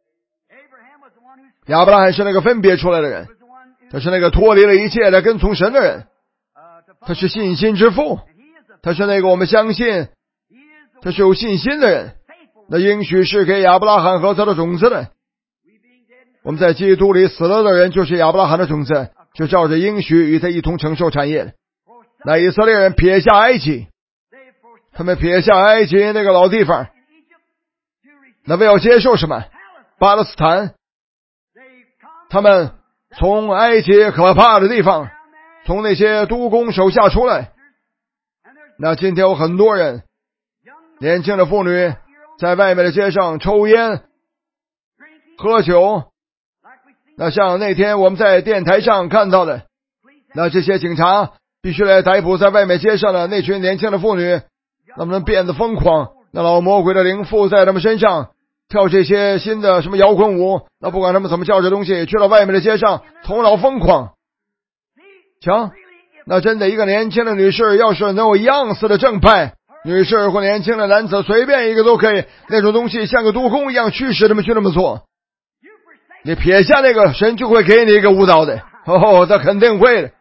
亚伯拉罕是那个分别出来的人，他是那个脱离了一切来跟从神的人，他是信心之父，他是那个我们相信他是有信心的人。那应许是给亚伯拉罕和他的种子的，我们在基督里死了的人就是亚伯拉罕的种子，就照着应许与他一同承受产业。那以色列人撇下埃及，他们撇下埃及那个老地方，那为要接受什么？巴勒斯坦。他们从埃及可怕的地方，从那些督工手下出来。那今天有很多人，年轻的妇女在外面的街上抽烟喝酒。那像那天我们在电台上看到的，那这些警察必须来逮捕在外面街上的那群年轻的妇女，他们变得疯狂，那老魔鬼的灵附在他们身上，跳这些新的什么摇滚舞，那不管他们怎么叫这东西，去到外面的街上头脑疯狂。瞧，那真的一个年轻的女士要是能有样似的正派，女士或年轻的男子随便一个都可以，那种东西像个督工一样驱使他们去那么做。你撇下那个，神就会给你一个舞蹈的。他肯定会的，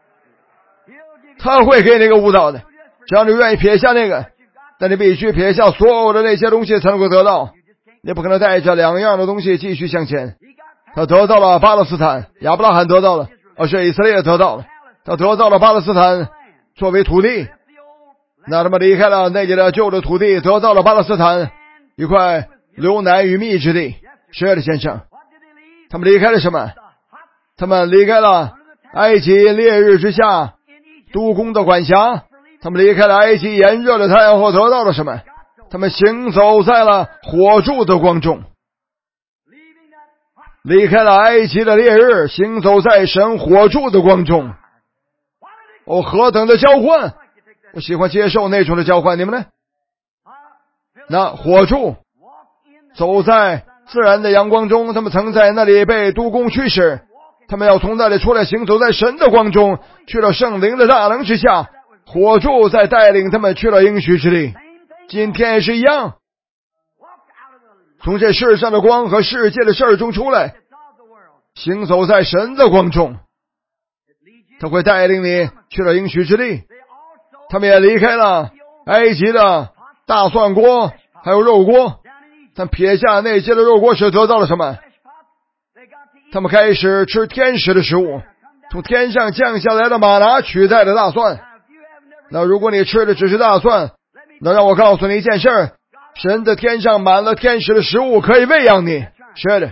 他会给你一个舞蹈的，只要你愿意撇下那个。但你必须撇下所有的那些东西才能够得到，你不可能带着两样的东西继续向前。他得到了巴勒斯坦，亚伯拉罕得到了，是以色列得到了，他得到了巴勒斯坦作为土地。那他们离开了那里的旧的土地，得到了巴勒斯坦一块流奶与蜜之地。是的，先生，他们离开了什么？他们离开了埃及烈日之下督工的管辖，他们离开了埃及炎热的太阳后得到了什么？他们行走在了火柱的光中，离开了埃及的烈日，行走在神火柱的光中。何等的交换！我喜欢接受那种的交换，你们呢？那火柱走在自然的阳光中，他们曾在那里被督工驱使，他们要从那里出来，行走在神的光中，去了圣灵的大能之下。火柱在带领他们去了应许之地。今天也是一样，从这世上的光和世界的事中出来，行走在神的光中，他会带领你去了应许之地。他们也离开了埃及的大蒜锅还有肉锅，但撇下那些的肉锅时得到了什么？他们开始吃天使的食物，从天上降下来的玛拿取代了大蒜。那如果你吃的只是大蒜，那让我告诉你一件事，神的天上满了天使的食物可以喂养你。是的，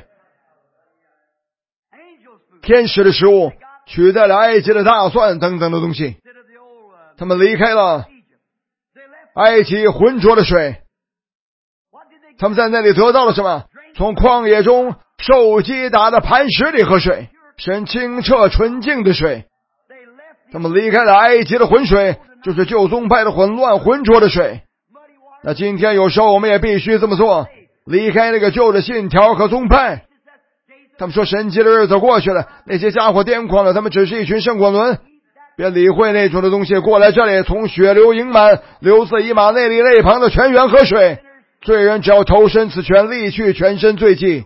天使的食物取代了埃及的大蒜等等的东西。他们离开了埃及浑浊的水，他们在那里得到了什么？从旷野中受击打的磐石里喝水，神清澈纯净的水。他们离开了埃及的浑水，就是旧宗派的混乱浑浊的水。那今天有时候我们也必须这么做，离开那个旧的信条和宗派。他们说神迹的日子过去了，那些家伙癫狂了，他们只是一群圣果轮，别理会那种的东西，过来这里，从血流盈满流自以马内利肋旁的泉源喝水。罪人只要投身此泉，离去全身罪迹。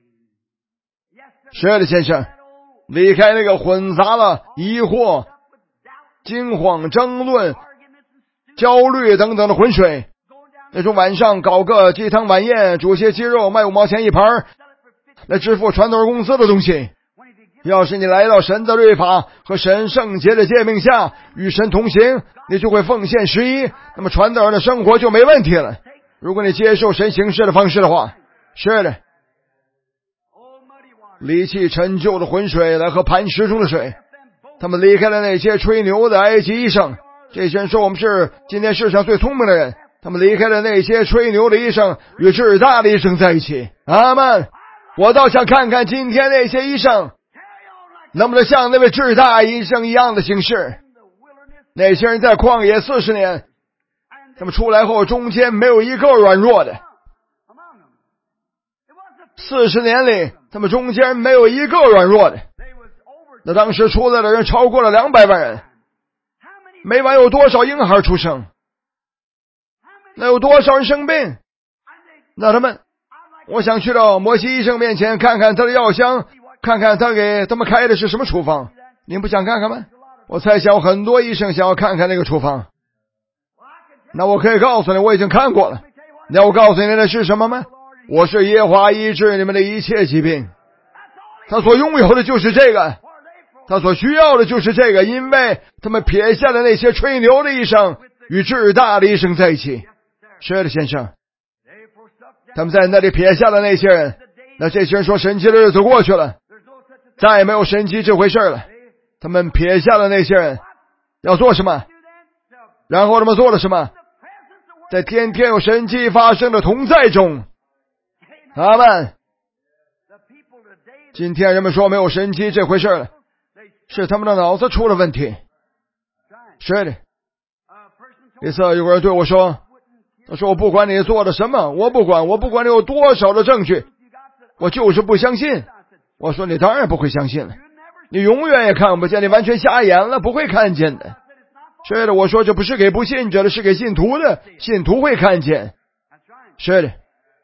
是的，先生，离开那个混杂了疑惑、惊慌、争论、焦虑等等的浑水，那种晚上搞个鸡汤晚宴，煮些鸡肉卖5毛钱一盘来支付传道人工资的东西。要是你来到神的律法和神圣洁的诫命下，与神同行，你就会奉献11，那么传道人的生活就没问题了。如果你接受神行事的方式的话。是的，离弃陈旧的浑水来喝磐石中的水。他们离开了那些吹牛的埃及医生，这些人说我们是今天世上最聪明的人。他们离开了那些吹牛的医生，与智大的医生在一起。阿们！我倒想看看今天那些医生能不能像那位智大医生一样的行事。那些人在旷野40年，他们出来后中间没有一个软弱的。40年里，他们中间没有一个软弱的。那当时出来的人超过了200万人，每晚有多少婴孩出生？ 那有多少人生病？那我想去到摩西医生面前看看他的药箱，看看他给他们开的是什么处方。您不想看看吗？我猜想很多医生想要看看那个处方。那我可以告诉你，我已经看过了。你要我告诉你的是什么吗？我是耶和华医治你们的一切疾病。他所拥有的就是这个，他所需要的就是这个，因为他们撇下了那些吹牛的医生，与至大的医生在一起。是的，先生，他们在那里撇下了那些人。那这些人说神奇的日子过去了，再也没有神奇这回事了。他们撇下了那些人，要做什么？然后他们做了什么？在天天有神迹发生的同在中，阿们。今天人们说没有神迹这回事了，是他们的脑子出了问题。是的。一次有个人对我说，他说我不管你做了什么，我不管你有多少的证据，我就是不相信。我说你当然不会相信了，你永远也看不见，你完全瞎眼了，不会看见的。是的，我说这不是给不信者的，是给信徒的，信徒会看见。是的。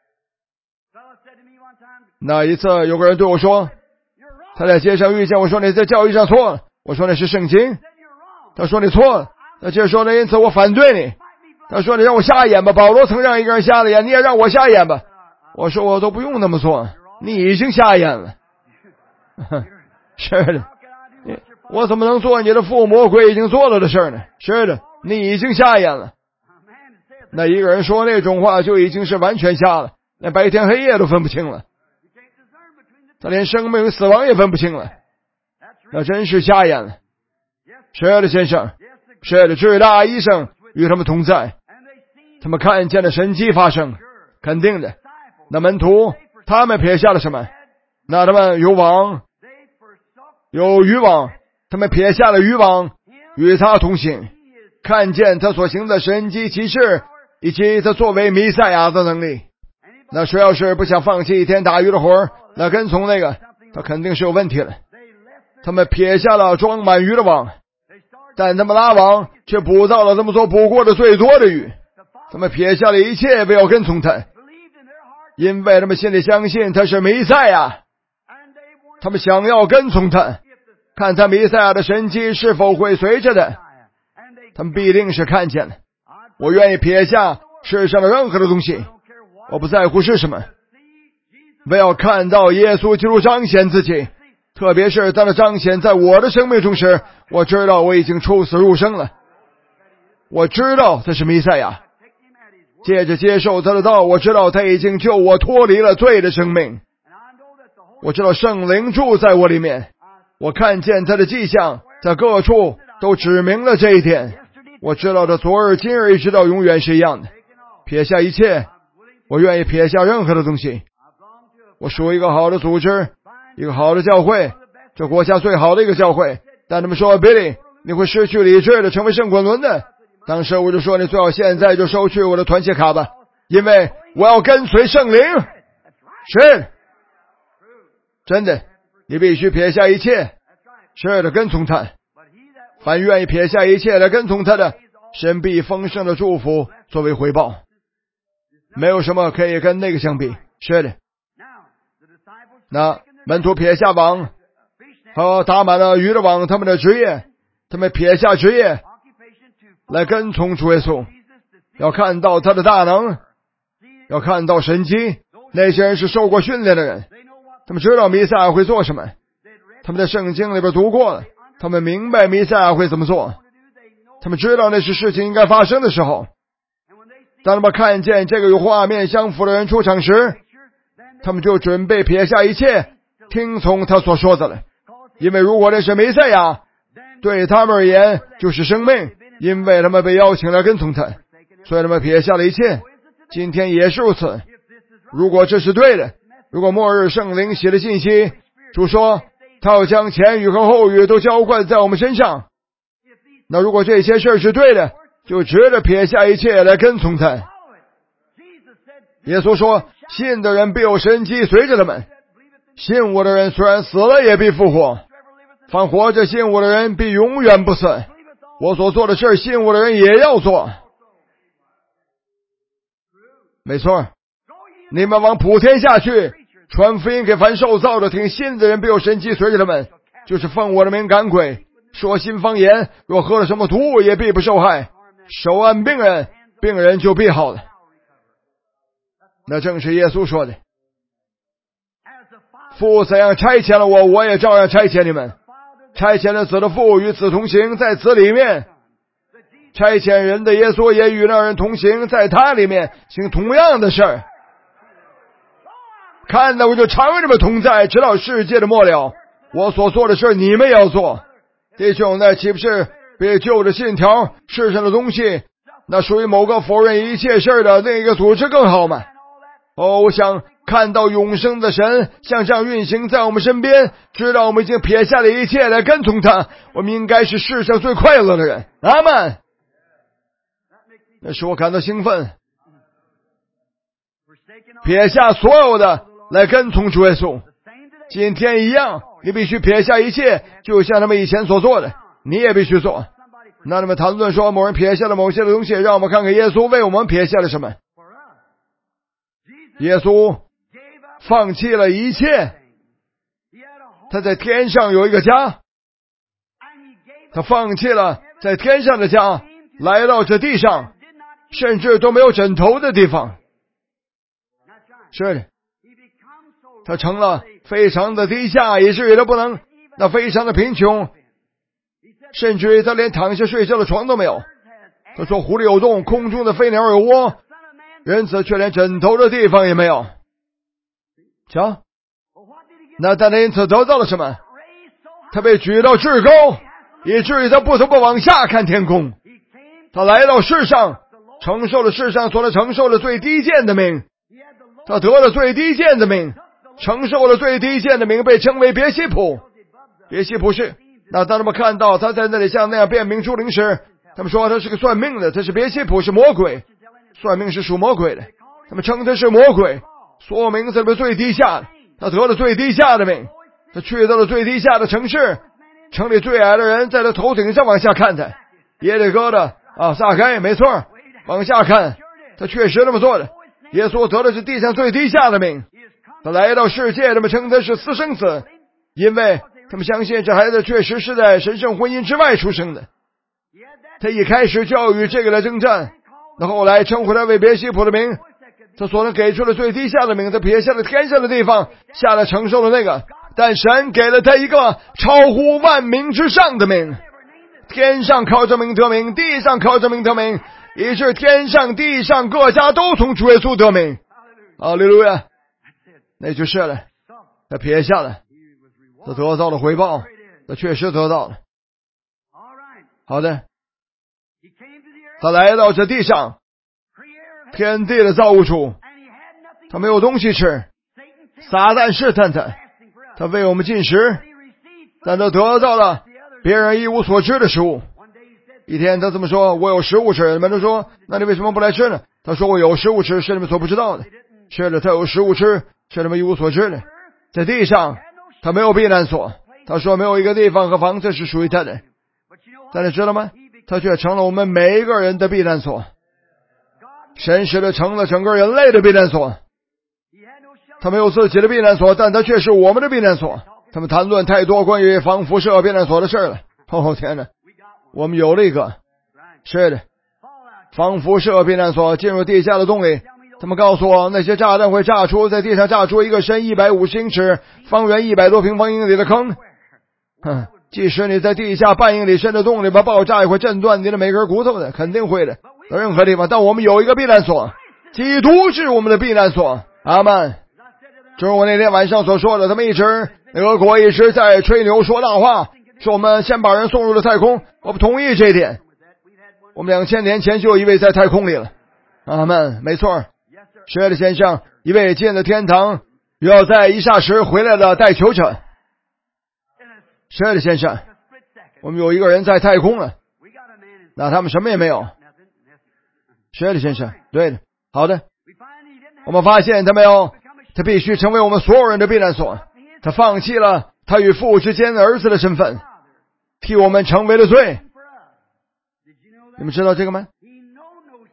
那一次有个人对我说，他在街上遇见我，说你在教义上错了。我说那是圣经。他说你错了。他接着说呢，因此我反对你。他说你让我瞎眼吧，保罗曾让一个人瞎了眼，你也让我瞎眼吧。我说我都不用那么做，你已经瞎眼了。是的，我怎么能做你的父魔鬼已经做了的事呢？是的，你已经瞎眼了。那一个人说那种话就已经是完全瞎了，连白天黑夜都分不清了，他连生命与死亡也分不清了，那真是瞎眼了。是的，先生，是的，至大医生与他们同在，他们看见了神迹发生，肯定的。那门徒他们撇下了什么？那他们有网，有渔网，他们撇下了渔网，与他同行，看见他所行的神迹奇事，以及他作为弥赛亚的能力。那谁要是不想放弃一天打鱼的活，那跟从那个，他肯定是有问题了。他们撇下了装满鱼的网，但他们拉网却捕到了他们所捕过的最多的鱼。他们撇下了一切，不要跟从他，因为他们心里相信他是弥赛亚，他们想要跟从他，看他弥赛亚的神迹是否会随着他，他们必定是看见了。我愿意撇下世上的任何的东西，我不在乎是什么，我要看到耶稣基督彰显自己，特别是当他彰显在我的生命中时，我知道我已经出死入生了，我知道他是弥赛亚，借着接受他的道，我知道他已经救我脱离了罪的生命，我知道圣灵住在我里面，我看见他的迹象在各处都指明了这一点，我知道他昨日今日一直到永远是一样的。撇下一切，我愿意撇下任何的东西。我属一个好的组织，一个好的教会，这国家最好的一个教会，但他们说 Billy 你会失去理智的，成为圣滚轮的。当时我就说你最好现在就收去我的团契卡吧，因为我要跟随圣灵。是真的，你必须撇下一切，是的，跟从他。凡愿意撇下一切来跟从他的，神必丰盛的祝福作为回报，没有什么可以跟那个相比。是的。那门徒撇下网和打满了鱼的网，他们的职业，他们撇下职业来跟从主耶稣，要看到他的大能，要看到神迹。那些人是受过训练的人，他们知道弥赛亚会做什么，他们在圣经里边读过了，他们明白弥赛亚会怎么做，他们知道那是事情应该发生的时候。当他们看见这个与画面相符的人出场时，他们就准备撇下一切，听从他所说的了。因为如果那是弥赛亚，对他们而言就是生命，因为他们被邀请来跟从他，所以他们撇下了一切。今天也是如此。如果这是对的，如果末日圣灵写的信息，主说他要将前语和后语都浇灌在我们身上，那如果这些事是对的，就值得撇下一切来跟从他。耶稣说信的人必有神迹随着他们，信我的人虽然死了也必复活，凡活着信我的人必永远不死。我所做的事信我的人也要做。 没错，你们往普天下去，传福音给凡受造的，听信的人必有神迹随着他们，就是奉我的名赶鬼，说新方言，若喝了什么毒也必不受害，手按病人，病人就必好了。那正是耶稣说的，父怎样差遣了我，我也照样差遣你们。差遣了子的父与子同行，在子里面；差遣人的耶稣也与那人同行，在他里面行同样的事儿。看到我就常与你们同在，直到世界的末了。我所做的事你们也要做。弟兄，那岂不是比旧的信条世上的东西，那属于某个否认一切事的另一个组织更好吗？我想看到永生的神像这样运行在我们身边，知道我们已经撇下了一切来跟从他，我们应该是世上最快乐的人。阿们。那使我感到兴奋，撇下所有的来跟从主耶稣。今天一样，你必须撇下一切，就像他们以前所做的，你也必须做。那他们谈论说某人撇下了某些的东西，让我们看看耶稣为我们撇下了什么。耶稣放弃了一切，他在天上有一个家，他放弃了在天上的家，来到这地上，甚至都没有枕头的地方。是的，他成了非常的低下，以至于他不能，那非常的贫穷，甚至于他连躺下睡觉的床都没有。他说湖里有洞，空中的飞鸟有窝，人子却连枕头的地方也没有。瞧，那但他因此得到了什么？他被举到至高，以至于他不得不往下看天空。他来到世上，承受了世上所能承受的最低贱的名，他得了最低贱的名，承受了最低贱的名，被称为别西卜。别西卜是，那当他们看到他在那里像那样辨明诸灵时，他们说他是个算命的，他是别西卜，是魔鬼。算命是属魔鬼的，他们称他是魔鬼，所有名字里面最低下的，他得了最低下的名，他去到了最低下的城市，城里最矮的人在他头顶上往下看他，耶利哥的撒该，没错，往下看，他确实那么做的。耶稣得的是地上最低下的名，他来到世界，他们称他是私生子，因为他们相信这孩子确实是在神圣婚姻之外出生的。他一开始就要与这个来征战，那后来称呼他为别西卜的名，他所能给出的最低下的名，他撇下了天上的地方，下来承受了那个，但神给了他一个超乎万名之上的名，天上靠着名得名，地上靠着名得名，以致天上地上各家都从主耶稣得名。哈利路亚，那就是了，他撇下了，他得到了回报，他确实得到了。好的，他来到这地上，天地的造物主，他没有东西吃，撒旦试探他，他为我们进食，但他得到了别人一无所知的食物。一天他这么说，我有食物吃，人们都说，那你为什么不来吃呢？他说我有食物吃，是你们所不知道的。是的，他有食物吃，是你们一无所知的。在地上他没有避难所，他说没有一个地方和房子是属于他的，但是知道吗？他却成了我们每一个人的避难所，神使他成了整个人类的避难所。他没有自己的避难所，但他却是我们的避难所。他们谈论太多关于防辐射避难所的事了。天哪，我们有了一个，是的，防辐射避难所，进入地下的洞里。他们告诉我，那些炸弹会炸出，在地上炸出一个深150英尺、方圆100多平方英里的坑。即使你在地下半英里深的洞里，把爆炸也会震断你的每根骨头的，肯定会的，在任何地方。但我们有一个避难所，基督是我们的避难所。阿们。正如我那天晚上所说的，他们俄国一直在吹牛说大话，说我们先把人送入了太空。我不同意这一点。我们2000年前就有一位在太空里了。阿们，没错。是的，先生，一位进了天堂，又要在一霎时回来的带球者。是的，先生，我们有一个人在太空了，那他们什么也没有。是的，先生，对的，好的。我们发现他必须成为我们所有人的避难所。他放弃了他与父之间的儿子的身份，替我们成为了罪。你们知道这个吗？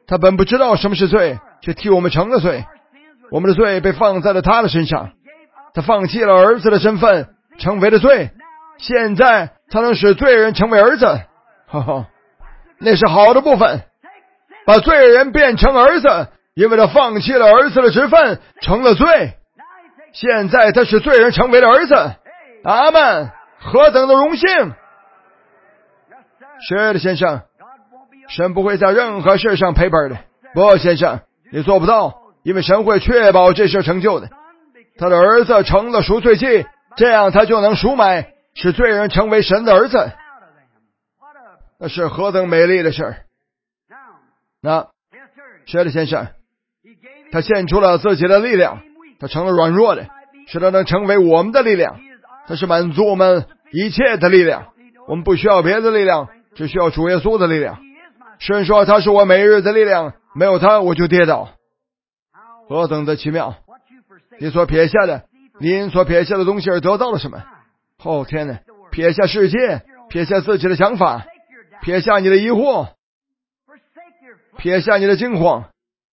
他本不知道什么是罪，却替我们成了罪。我们的罪被放在了他的身上，他放弃了儿子的身份，成为了罪。现在他能使罪人成为儿子，那是好的部分，把罪人变成儿子，因为他放弃了儿子的职分，成了罪。现在他使罪人成为了儿子。阿们，何等的荣幸！是的，先生，神不会在任何事上赔本的。不，先生，你做不到，因为神会确保这事成就的。他的儿子成了赎罪祭，这样他就能赎买，使罪人成为神的儿子。那是何等美丽的事！那，是的，先生，他献出了自己的力量，他成了软弱的，使他能成为我们的力量。他是满足我们一切的力量，我们不需要别的力量，只需要主耶稣的力量。诗人说他是我每日的力量，没有他我就跌倒。何等的奇妙！你所撇下的，您所撇下的东西而得到了什么？哦，天哪！撇下世界，撇下自己的想法，撇下你的疑惑，撇下你的惊慌，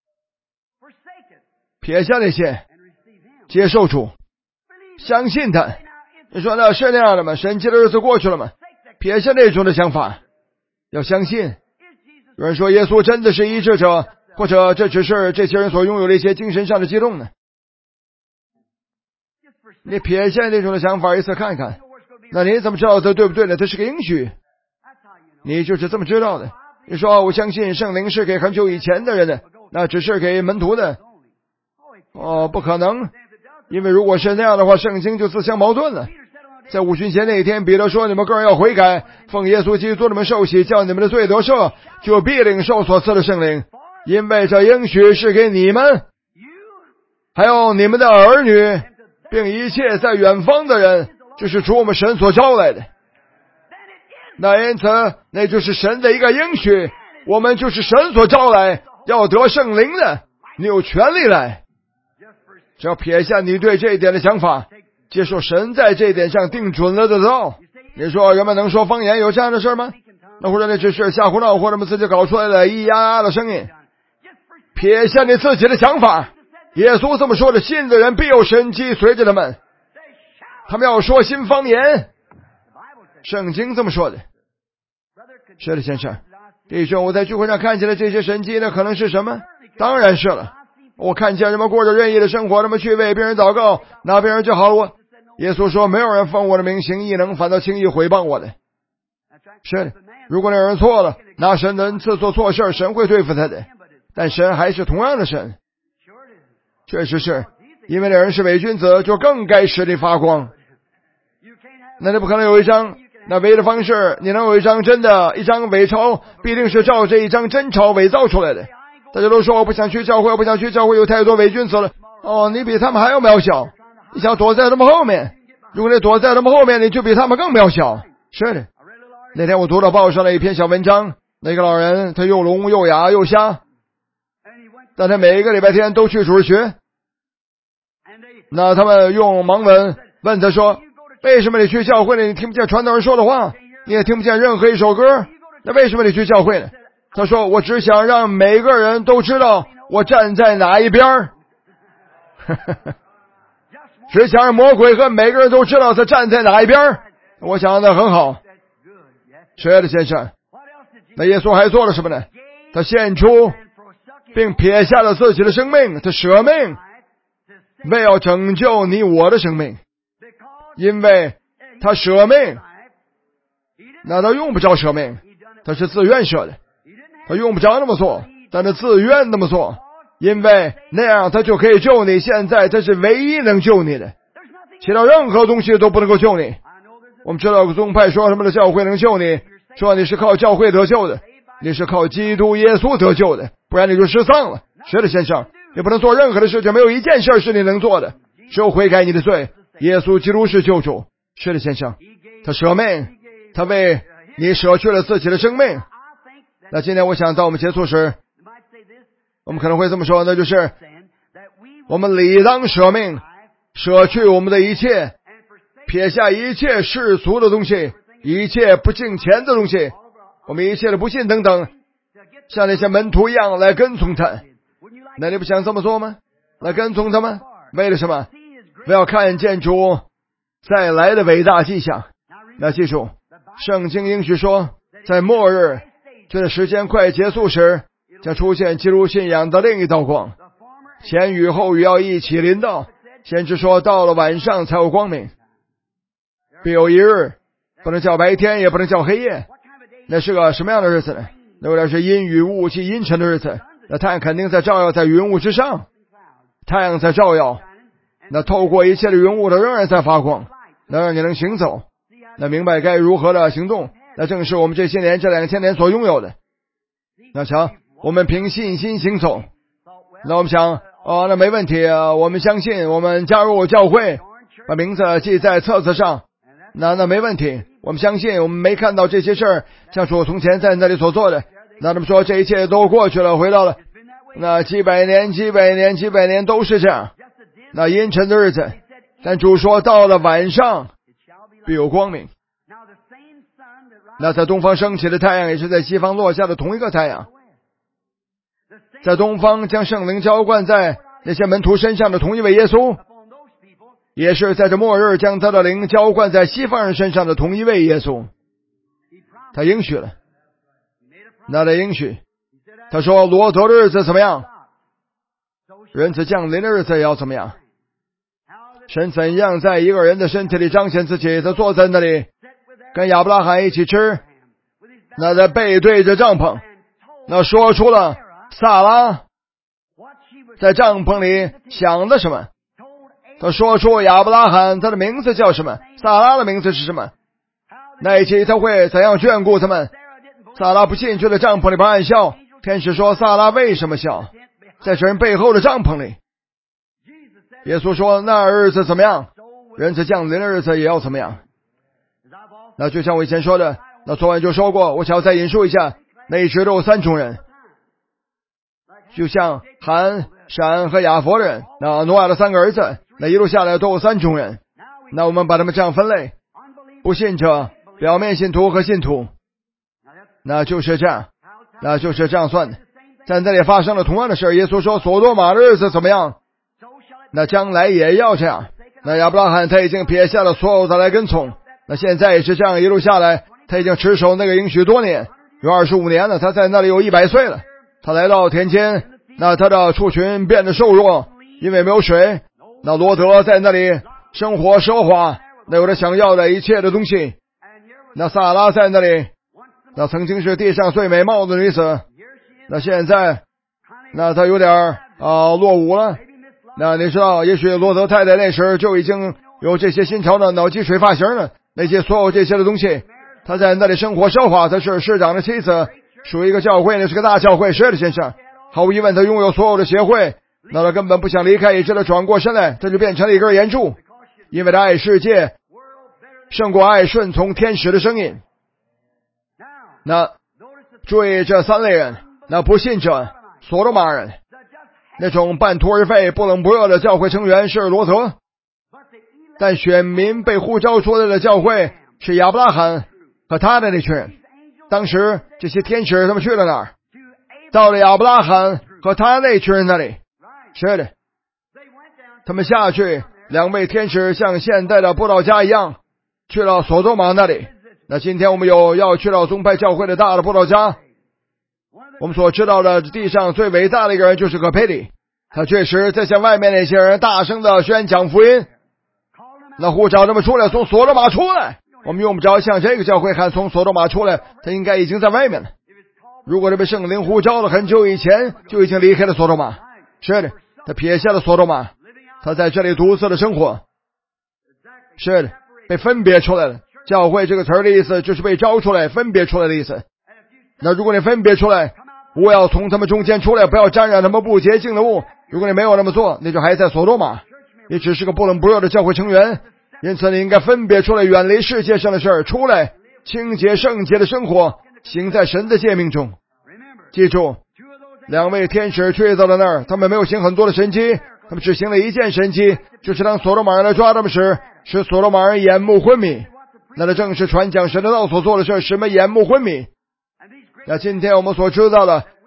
撇下那些，接受主，相信他。你说那是那样的吗？神奇的日子过去了吗？撇下那种的想法，要相信。有人说耶稣真的是医治者，或者这只是这些人所拥有的一些精神上的激动呢？你撇下那种的想法一次看看，那你怎么知道这对不对呢？这是个应许，你就是这么知道的。你说我相信圣灵是给很久以前的人的，那只是给门徒的。不可能，因为如果是那样的话，圣经就自相矛盾了。在五旬节那一天，彼得说你们个人要悔改，奉耶稣基督你们受洗，叫你们的罪得赦，就必领受所赐的圣灵，因为这应许是给你们，还有你们的儿女，并一切在远方的人，这是主我们神所招来的。那因此那就是神的一个应许，我们就是神所招来要得圣灵的，你有权利来。只要撇下你对这一点的想法，接受神在这一点上定准了的道。你说人们能说方言，有这样的事吗？那或者那只是瞎胡闹，或者我们自己搞出来的咿呀呀的声音。撇下你自己的想法，耶稣这么说的，信的人必有神迹随着他们，他们要说新方言，圣经这么说的。是的，先生，弟兄，我在聚会上看见了这些神迹，那可能是什么？当然是了，我看见人们过着任意的生活，他们去为别人祷告，拿别人就好了。耶稣说没有人奉我的名行异能，反倒轻易毁谤我的。是的，如果那人错了，拿神的恩赐做错事，神会对付他的，但神还是同样的神。确实是，因为那人是伪君子，就更该使你发光。那你不可能有一张那唯一的方式，你能有一张真的，一张伪钞必定是照这一张真钞伪造出来的。大家都说我不想去教会，我不想去教会，有太多伪君子了。你比他们还要渺小，你想躲在他们后面，如果你躲在他们后面，你就比他们更渺小。是的，那天我读到报上了一篇小文章，那个老人他又聋又哑又瞎，但他每一个礼拜天都去主日学。那他们用盲文问他说，为什么你去教会呢？你听不见传道人说的话，你也听不见任何一首歌，那为什么你去教会呢？他说我只想让每个人都知道我站在哪一边只想让魔鬼和每个人都知道他站在哪一边。我想的很好。是的，先生。那耶稣还做了什么呢？他献出并撇下了自己的生命，他舍命为要拯救你我的生命。因为他舍命，那他用不着舍命，他是自愿舍的，他用不着那么做，但他自愿那么做，因为那样他就可以救你。现在这是唯一能救你的，其他任何东西都不能够救你。我们知道宗派说什么的教会能救你，说你是靠教会得救的，你是靠基督耶稣得救的，不然你就失丧了。是的，先生，你不能做任何的事情，没有一件事是你能做的，只有悔改你的罪。耶稣基督是救主。是的，先生，他舍命，他为你舍去了自己的生命。那今天我想到我们结束时，我们可能会这么说，那就是我们理当舍命，舍去我们的一切，撇下一切世俗的东西，一切不敬虔的东西，我们一切的不信等等， 像那些门徒一样来跟从他。那你不想这么做吗？来跟从他吗？为了什么？不要看见主再来的伟大迹象。那记住，圣经应许说，在末日，这时间快结束时，将出现基督信仰的另一道光。前雨后雨要一起临到。先知说，到了晚上才有光明。必有一日，不能叫白天，也不能叫黑夜。那是个什么样的日子呢？那有点是阴雨雾气阴沉的日子。那太阳肯定在照耀在云雾之上，太阳在照耀，那透过一切的云雾，它仍然在发光，能让你能行走。那明白该如何的行动，那正是我们这些年这2000年所拥有的。那瞧，我们凭信心行走。那我们想，那没问题啊，我们相信，我们加入教会，把名字记在册子上，那没问题。我们相信，我们没看到这些事儿，像主从前在那里所做的。那他们说，这一切都过去了，回到了那几百年都是这样，那阴沉的日子。但主说，到了晚上必有光明。那在东方升起的太阳，也是在西方落下的同一个太阳。在东方将圣灵浇灌在那些门徒身上的同一位耶稣，也是在这末日将他的灵浇灌在西方人身上的同一位耶稣。他应许了，那他应许，他说罗得的日子怎么样，人子降临的日子也要怎么样。神怎样在一个人的身体里彰显自己，他坐在那里跟亚伯拉罕一起吃，那他背对着帐篷，那说出了撒拉在帐篷里想的什么。他说出亚伯拉罕他的名字叫什么，撒拉的名字是什么。那一起他会怎样眷顾他们。撒拉不信，就在帐篷里边暗笑。天使说，撒拉为什么笑？在神背后的帐篷里。耶稣说，那日子怎么样，人子降临的日子也要怎么样。那就像我以前说的，那昨晚就说过，我想要再引述一下，那一直都有3种人，就像含、闪和雅弗人，那挪亚的3个儿子，那一路下来都有3种人。那我们把他们这样分类，不信者、表面信徒和信徒，那就是这样算的。在那里发生了同样的事，耶稣说所多玛的日子怎么样，那将来也要这样。那亚伯拉罕他已经撇下了所有的来跟从，那现在也是这样，一路下来他已经持守那个应许多年，有25年了，他在那里有100岁了。他来到田间，那他的畜群变得瘦弱，因为没有水。那罗德在那里生活奢华，那有着想要的一切的东西。那撒拉在那里，那曾经是地上最美貌的女子，那现在那她有点落伍了。那你知道，也许罗德太太那时就已经有这些新潮的脑积水发型了，那些所有这些的东西。她在那里生活奢华，她是市长的妻子，属于一个教会，那是个大教会，是的先生。毫无疑问，他拥有所有的协会，那他根本不想离开，以致他转过身来，他就变成了一根岩柱，因为他爱世界胜过爱顺从天使的声音。那注意这3类人，那不信者、所罗玛人，那种半途而废不冷不热的教会成员是罗德，但选民被呼召出来的教会是亚伯拉罕和他的那群人。当时这些天使他们去了哪儿？到了亚伯拉罕和他那群人那里。是的，他们下去，2位天使像现代的布道家一样去了所多玛那里。那今天我们有要去到宗派教会的大的布道家，我们所知道的地上最伟大的一个人就是葛培理，他确实在向外面那些人大声的宣讲福音，那呼召他们出来，从所多玛出来。我们用不着向这个教会喊从所多玛出来，他应该已经在外面了。如果他被圣灵呼召了，很久以前就已经离开了所多玛。是的，他撇下了所多玛，他在这里独自的生活。是的，被分别出来了。教会这个词儿的意思就是被招出来、分别出来的意思。那如果你分别出来，不要从他们中间出来，不要沾染他们不洁净的物。如果你没有那么做，那就还在所多玛，你只是个不冷不热的教会成员。因此你应该分别出来，远离世界上的事儿，出来清洁圣洁的生活，行在神的诫命中。记住，2位天使去到了那儿，他们没有行很多的神迹，他们只行了一件神迹，就是当所罗马人来抓他们时，使所罗马人眼目昏迷。那他正是传讲神的道所做的事，使他们眼目昏迷。那今天我们所知道的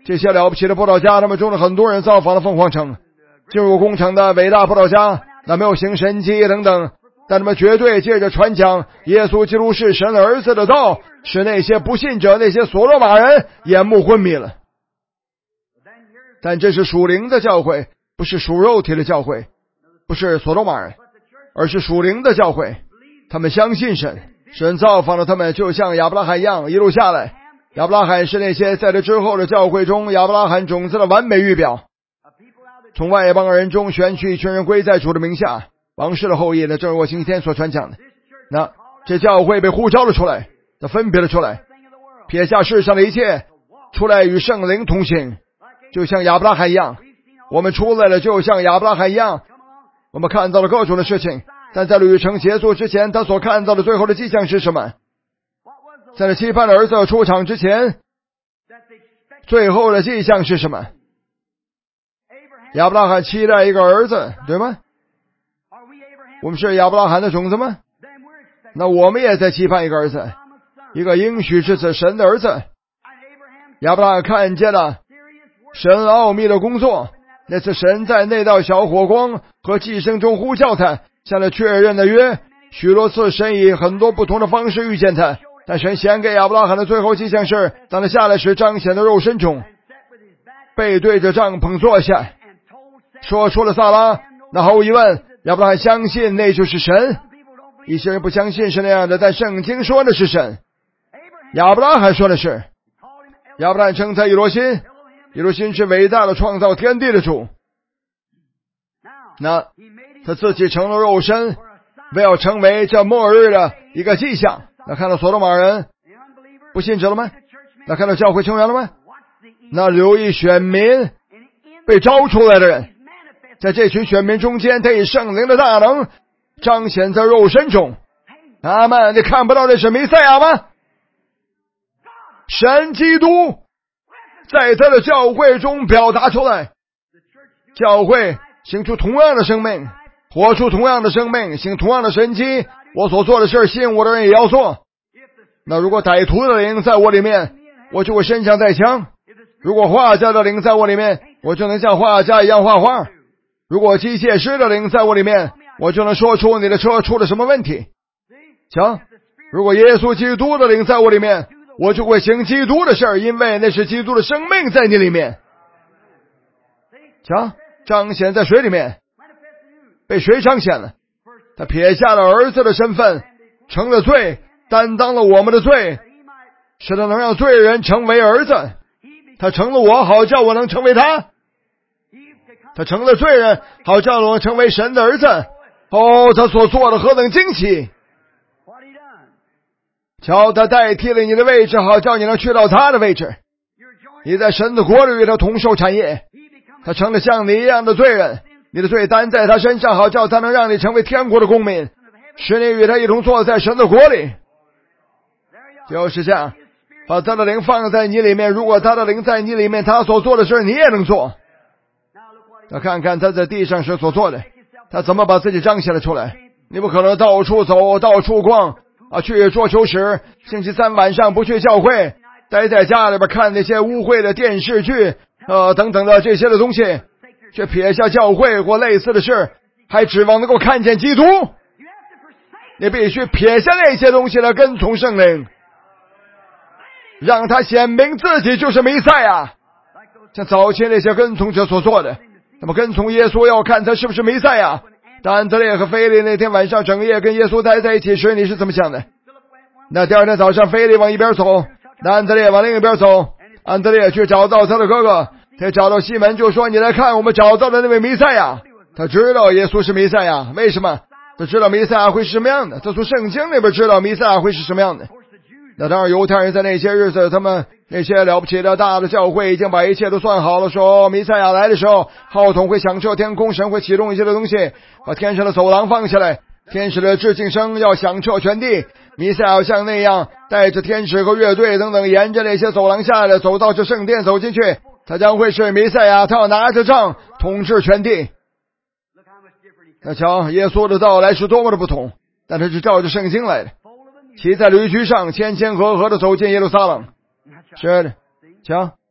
这些了不起的布道家，他们中的很多人造访了凤凰城，进入工程的伟大布道家，那没有行神迹等等，但他们绝对借着传讲耶稣基督是神的儿子的道，使那些不信者、那些所罗马人眼目昏迷了。但这是属灵的教会，不是属肉体的教会，不是所罗马人，而是属灵的教会。他们相信神，神造访了他们，就像亚伯拉罕一样，一路下来。亚伯拉罕是那些在这之后的教会中亚伯拉罕种子的完美预表，从外邦人中选取一群人归在主的名下，王室的后裔呢，正如我星期天所传讲的。那这教会被呼召了出来，它分别了出来，撇下世上的一切，出来与圣灵同行，就像亚伯拉罕一样。我们出来了，就像亚伯拉罕一样，我们看到了各种的事情，但在旅程结束之前，他所看到的最后的迹象是什么？在那期盼的儿子出场之前，最后的迹象是什么？亚伯拉罕期待一个儿子，对吗？我们是亚伯拉罕的种子吗？那我们也在期盼一个儿子，一个应许之子，神的儿子。亚伯拉罕看见了神奥秘的工作，那次神在那道小火光和寄生中呼叫他，向他确认的约。许多次神以很多不同的方式遇见他，但神显给亚伯拉罕的最后迹象是，当他下来时彰显的肉身中，背对着帐篷坐下，说出了撒拉。那毫无疑问，亚伯拉罕相信那就是神。一些人不相信是那样的，但圣经说的是神。亚伯拉罕说的是，亚伯拉罕称他以罗辛，以罗辛是伟大的创造天地的主。那他自己成了肉身，为要成为这末日的一个迹象。那看到所罗马人不信者了吗？那看到教会成员了吗？那留意选民被招出来的人，在这群选民中间，他以圣灵的大能彰显在肉身中。阿们！你看不到这是弥赛亚吗？神基督在他的教会中表达出来，教会行出同样的生命，活出同样的生命，行同样的神迹。我所做的事，信我的人也要做。那如果歹徒的灵在我里面，我就会身上带枪；如果画家的灵在我里面，我就能像画家一样画画；如果机械师的灵在我里面，我就能说出你的车出了什么问题。瞧，如果耶稣基督的灵在我里面，我就会行基督的事儿，因为那是基督的生命在你里面。瞧，彰显在水里面，被谁彰显了？他撇下了儿子的身份，成了罪，担当了我们的罪，使他能让罪人成为儿子。他成了我，好叫我能成为他。他成了罪人，好叫我成为神的儿子。哦，他所做的何等惊奇！瞧，他代替了你的位置，好叫你能去到他的位置。你在神的国里与他同受产业。他成了像你一样的罪人，你的罪担在他身上，好叫他能让你成为天国的公民，使你与他一同坐在神的国里。就是这样，把他的灵放在你里面，如果他的灵在你里面，他所做的事你也能做。那看看他在地上时所做的，他怎么把自己彰显了出来。你不可能到处走，到处逛去桌球室，星期三晚上不去教会，待在家里边看那些污秽的电视剧等等的这些的东西，却撇下教会或类似的事，还指望能够看见基督。你必须撇下那些东西来跟从圣灵，让他显明自己就是弥赛亚，像早期那些跟从者所做的。那么跟从耶稣要看他是不是弥赛亚。但安德烈和腓力那天晚上整夜跟耶稣待在一起时，你是怎么想的？那第二天早上，腓力往一边走，那安德烈往另一边走。安德烈去找到他的哥哥，他找到西门，就说：“你来看，我们找到了那位弥赛亚。”他知道耶稣是弥赛亚，为什么？他知道弥赛亚会是什么样的，他从圣经那边知道弥赛亚会是什么样的。那当然，犹太人在那些日子，他们那些了不起的大的教会已经把一切都算好了，说弥赛亚来的时候，号筒会响彻天空，神会启动一些的东西，把天上的走廊放下来，天使的致敬声要响彻全地。弥赛亚像那样带着天使和乐队等等，沿着那些走廊下来，走到这圣殿走进去，他将会是弥赛亚，他要拿着杖统治全地。那瞧，耶稣的到来是多么的不同，但他是照着圣经来的，骑在驴驹上，谦谦和和的走进耶路撒冷。是的，瞧，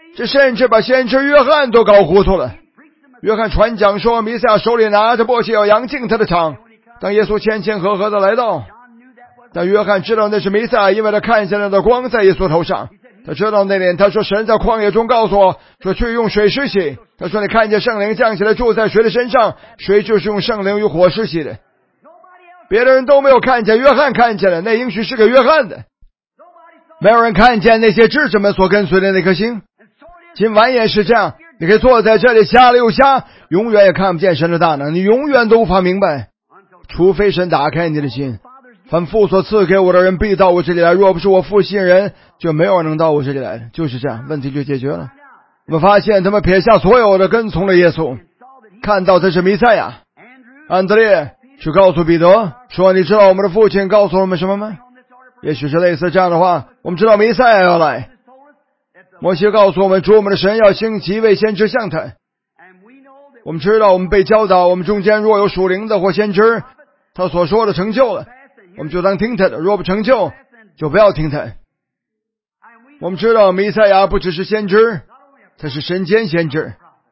这甚至把先知约翰都搞糊涂了。约翰传讲说，弥赛亚手里拿着簸箕要扬进他的场。当耶稣前后的来到，但约翰知道那是弥赛亚，因为他看见了的光在耶稣头上。他知道那点，他说神在旷野中告诉我说去用水施洗。他说你看见圣灵降下来住在谁的身上，谁就是用圣灵与火施洗的。别的人都没有看见，约翰看见了，那应许是给约翰的。没有人看见那些智者们所跟随的那颗星。今晚也是这样，你可以坐在这里瞎了又瞎，永远也看不见神的大能，你永远都无法明白，除非神打开你的心。凡父所赐给我的人必到我这里来，若不是我父吸引人，就没有人能到我这里来的。就是这样，问题就解决了。我们发现他们撇下所有的，跟从了耶稣，看到这是弥赛亚。安德烈去告诉彼得说，你知道我们的父亲告诉我们什么吗？也许是类似这样的话，我们知道弥赛亚要来。摩西告诉我们，主我们的神要兴起一位先知像他。我们知道我们被教导，我们中间若有属灵的或先知，他所说的成就了，我们就当听他的，若不成就就不要听他。我们知道弥赛亚不只是先知，他是神间先知。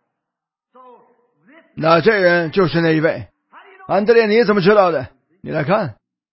那这人就是那一位。安德烈，你怎么知道的？你来看。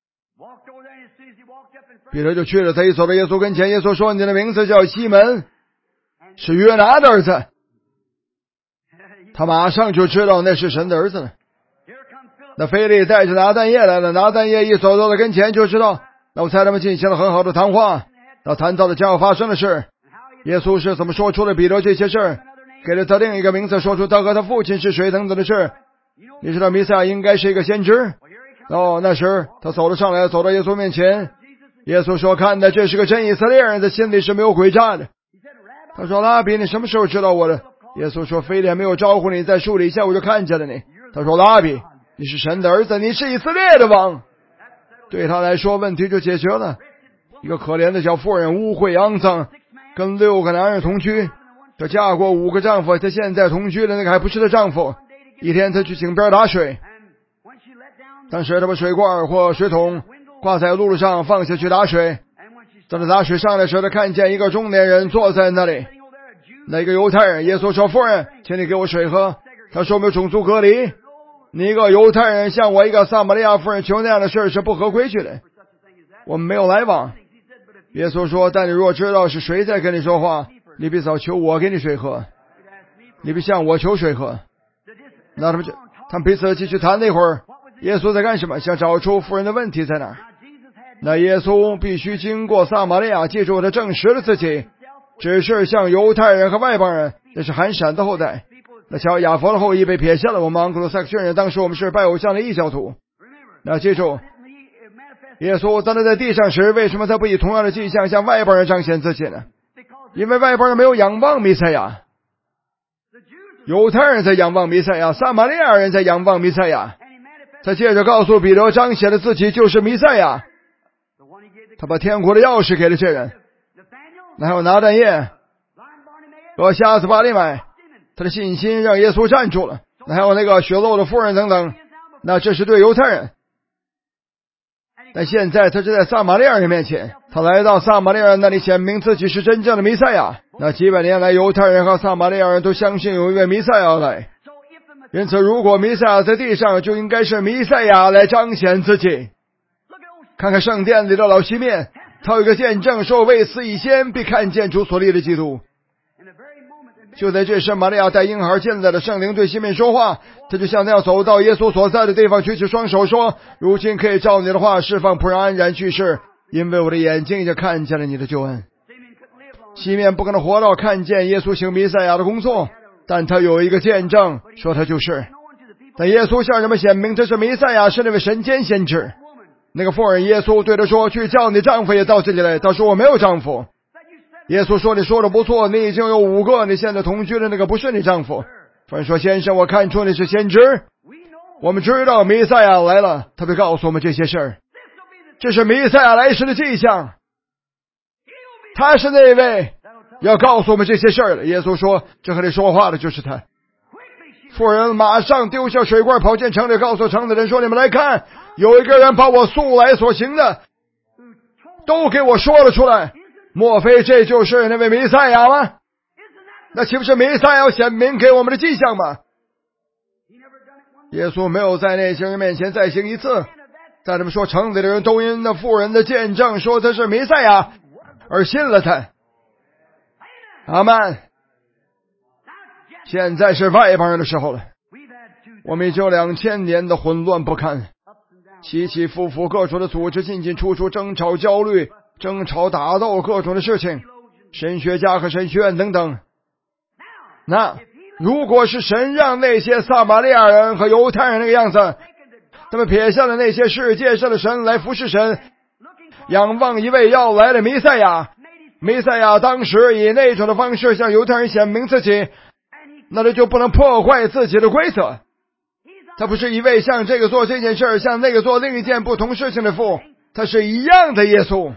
彼得就去了，他一走到耶稣跟前，耶稣说，你的名字叫西门，是约拿的儿子。他马上就知道那是神的儿子了。那腓力带着拿但业来了，拿但业一走到他跟前就知道。那我猜他们进行了很好的谈话，那谈到了将要发生的事。耶稣是怎么说出了彼得这些事，给了他另一个名字，说出他和他父亲是谁等等的事。你知道弥赛亚应该是一个先知。那时他走了上来，走到耶稣面前。耶稣说，看的这是个真以色列人，的心里是没有诡诈的。他说，拉比，你什么时候知道我的？耶稣说，非但没有招呼你，在树底下我就看见了你。他说，拉比，你是神的儿子，你是以色列的王。对他来说，问题就解决了。一个可怜的小妇人，污秽肮脏，跟6个男人同居。她嫁过5个丈夫，她现在同居的那个还不是她丈夫。一天她去井边打水，当时她把水罐或水桶挂在路上放下去打水。当她打水上来时，她看见一个中年人坐在那里，那个犹太人。耶稣说，夫人，请你给我水喝。他说，没有种族隔离，你一个犹太人向我一个撒玛利亚妇人求那样的事是不合规矩的，我们没有来往。耶稣说，但你若知道是谁在跟你说话，你必早求我给你水喝，你必向我求水喝。那他们彼此继续谈了一会儿。耶稣在干什么？想找出妇人的问题在哪儿。那耶稣必须经过撒玛利亚，记住他证实了自己只是像犹太人和外邦人，那是寒闪的后代。那小亚佛的后裔被撇下了，我们盎格鲁撒克逊人当时我们是拜偶像的异教徒。那记住，耶稣当他在地上时，为什么他不以同样的迹象向外邦人彰显自己呢？因为外邦人没有仰望弥赛亚，犹太人在仰望弥赛亚，撒玛利亚人在仰望弥赛亚。他接着告诉彼得，彰显了自己就是弥赛亚。他把天国的钥匙给了这人。那还有拿但业和瞎子巴利买，他的信心让耶稣站住了。那还有那个血漏的妇人等等，那这是对犹太人。但现在他是在撒玛利亚人面前，他来到撒玛利亚人那里显明自己是真正的弥赛亚。那几百年来，犹太人和撒玛利亚人都相信有一位弥赛亚来，因此如果弥赛亚在地上，就应该是弥赛亚来彰显自己。看看圣殿里的老西面，他有一个见证说，未死以先必看见主所立的基督。就在这时，玛利亚带婴孩进来的，圣灵对西面说话，他就像那样走到耶稣所在的地方，举起双手说，如今可以照你的话释放仆人安然去世，因为我的眼睛已经看见了你的救恩。西面不可能活到看见耶稣行弥赛亚的工作，但他有一个见证说他就是。但耶稣向人们显明这是弥赛亚，是那位神间先知。那个妇人，耶稣对他说，去叫你丈夫也到这里来。他说，我没有丈夫。耶稣说，你说的不错，你已经有5个，你现在同居的那个不是你丈夫。妇人说，先生，我看出你是先知，我们知道弥赛亚来了，他会告诉我们这些事儿。这是弥赛亚来时的迹象，他是那位要告诉我们这些事儿的。耶稣说，这和你说话的就是他。妇人马上丢下水罐，跑进城里，告诉城的人说，你们来看，有一个人把我素来所行的都给我说了出来，莫非这就是那位弥赛亚吗？ 那岂不是弥赛亚要显明给我们的迹象吗？耶稣没有在那些人面前再行一次，在他们说城里的人都因那妇人的见证说他是弥赛亚而信了他。阿们。现在是外邦人的时候了，我们已经有2000年的混乱不堪，起起伏伏，各种的组织进进出出，争吵焦虑，争吵打斗，各种的事情，神学家和神学院等等。那如果是神让那些撒玛利亚人和犹太人那个样子，他们撇下了那些世界上的神来服侍神，仰望一位要来的弥赛亚，弥赛亚当时以那种的方式向犹太人显明自己，那他就不能破坏自己的规则。他不是一位像这个做这件事，像那个做另一件不同事情的父，他是一样的耶稣。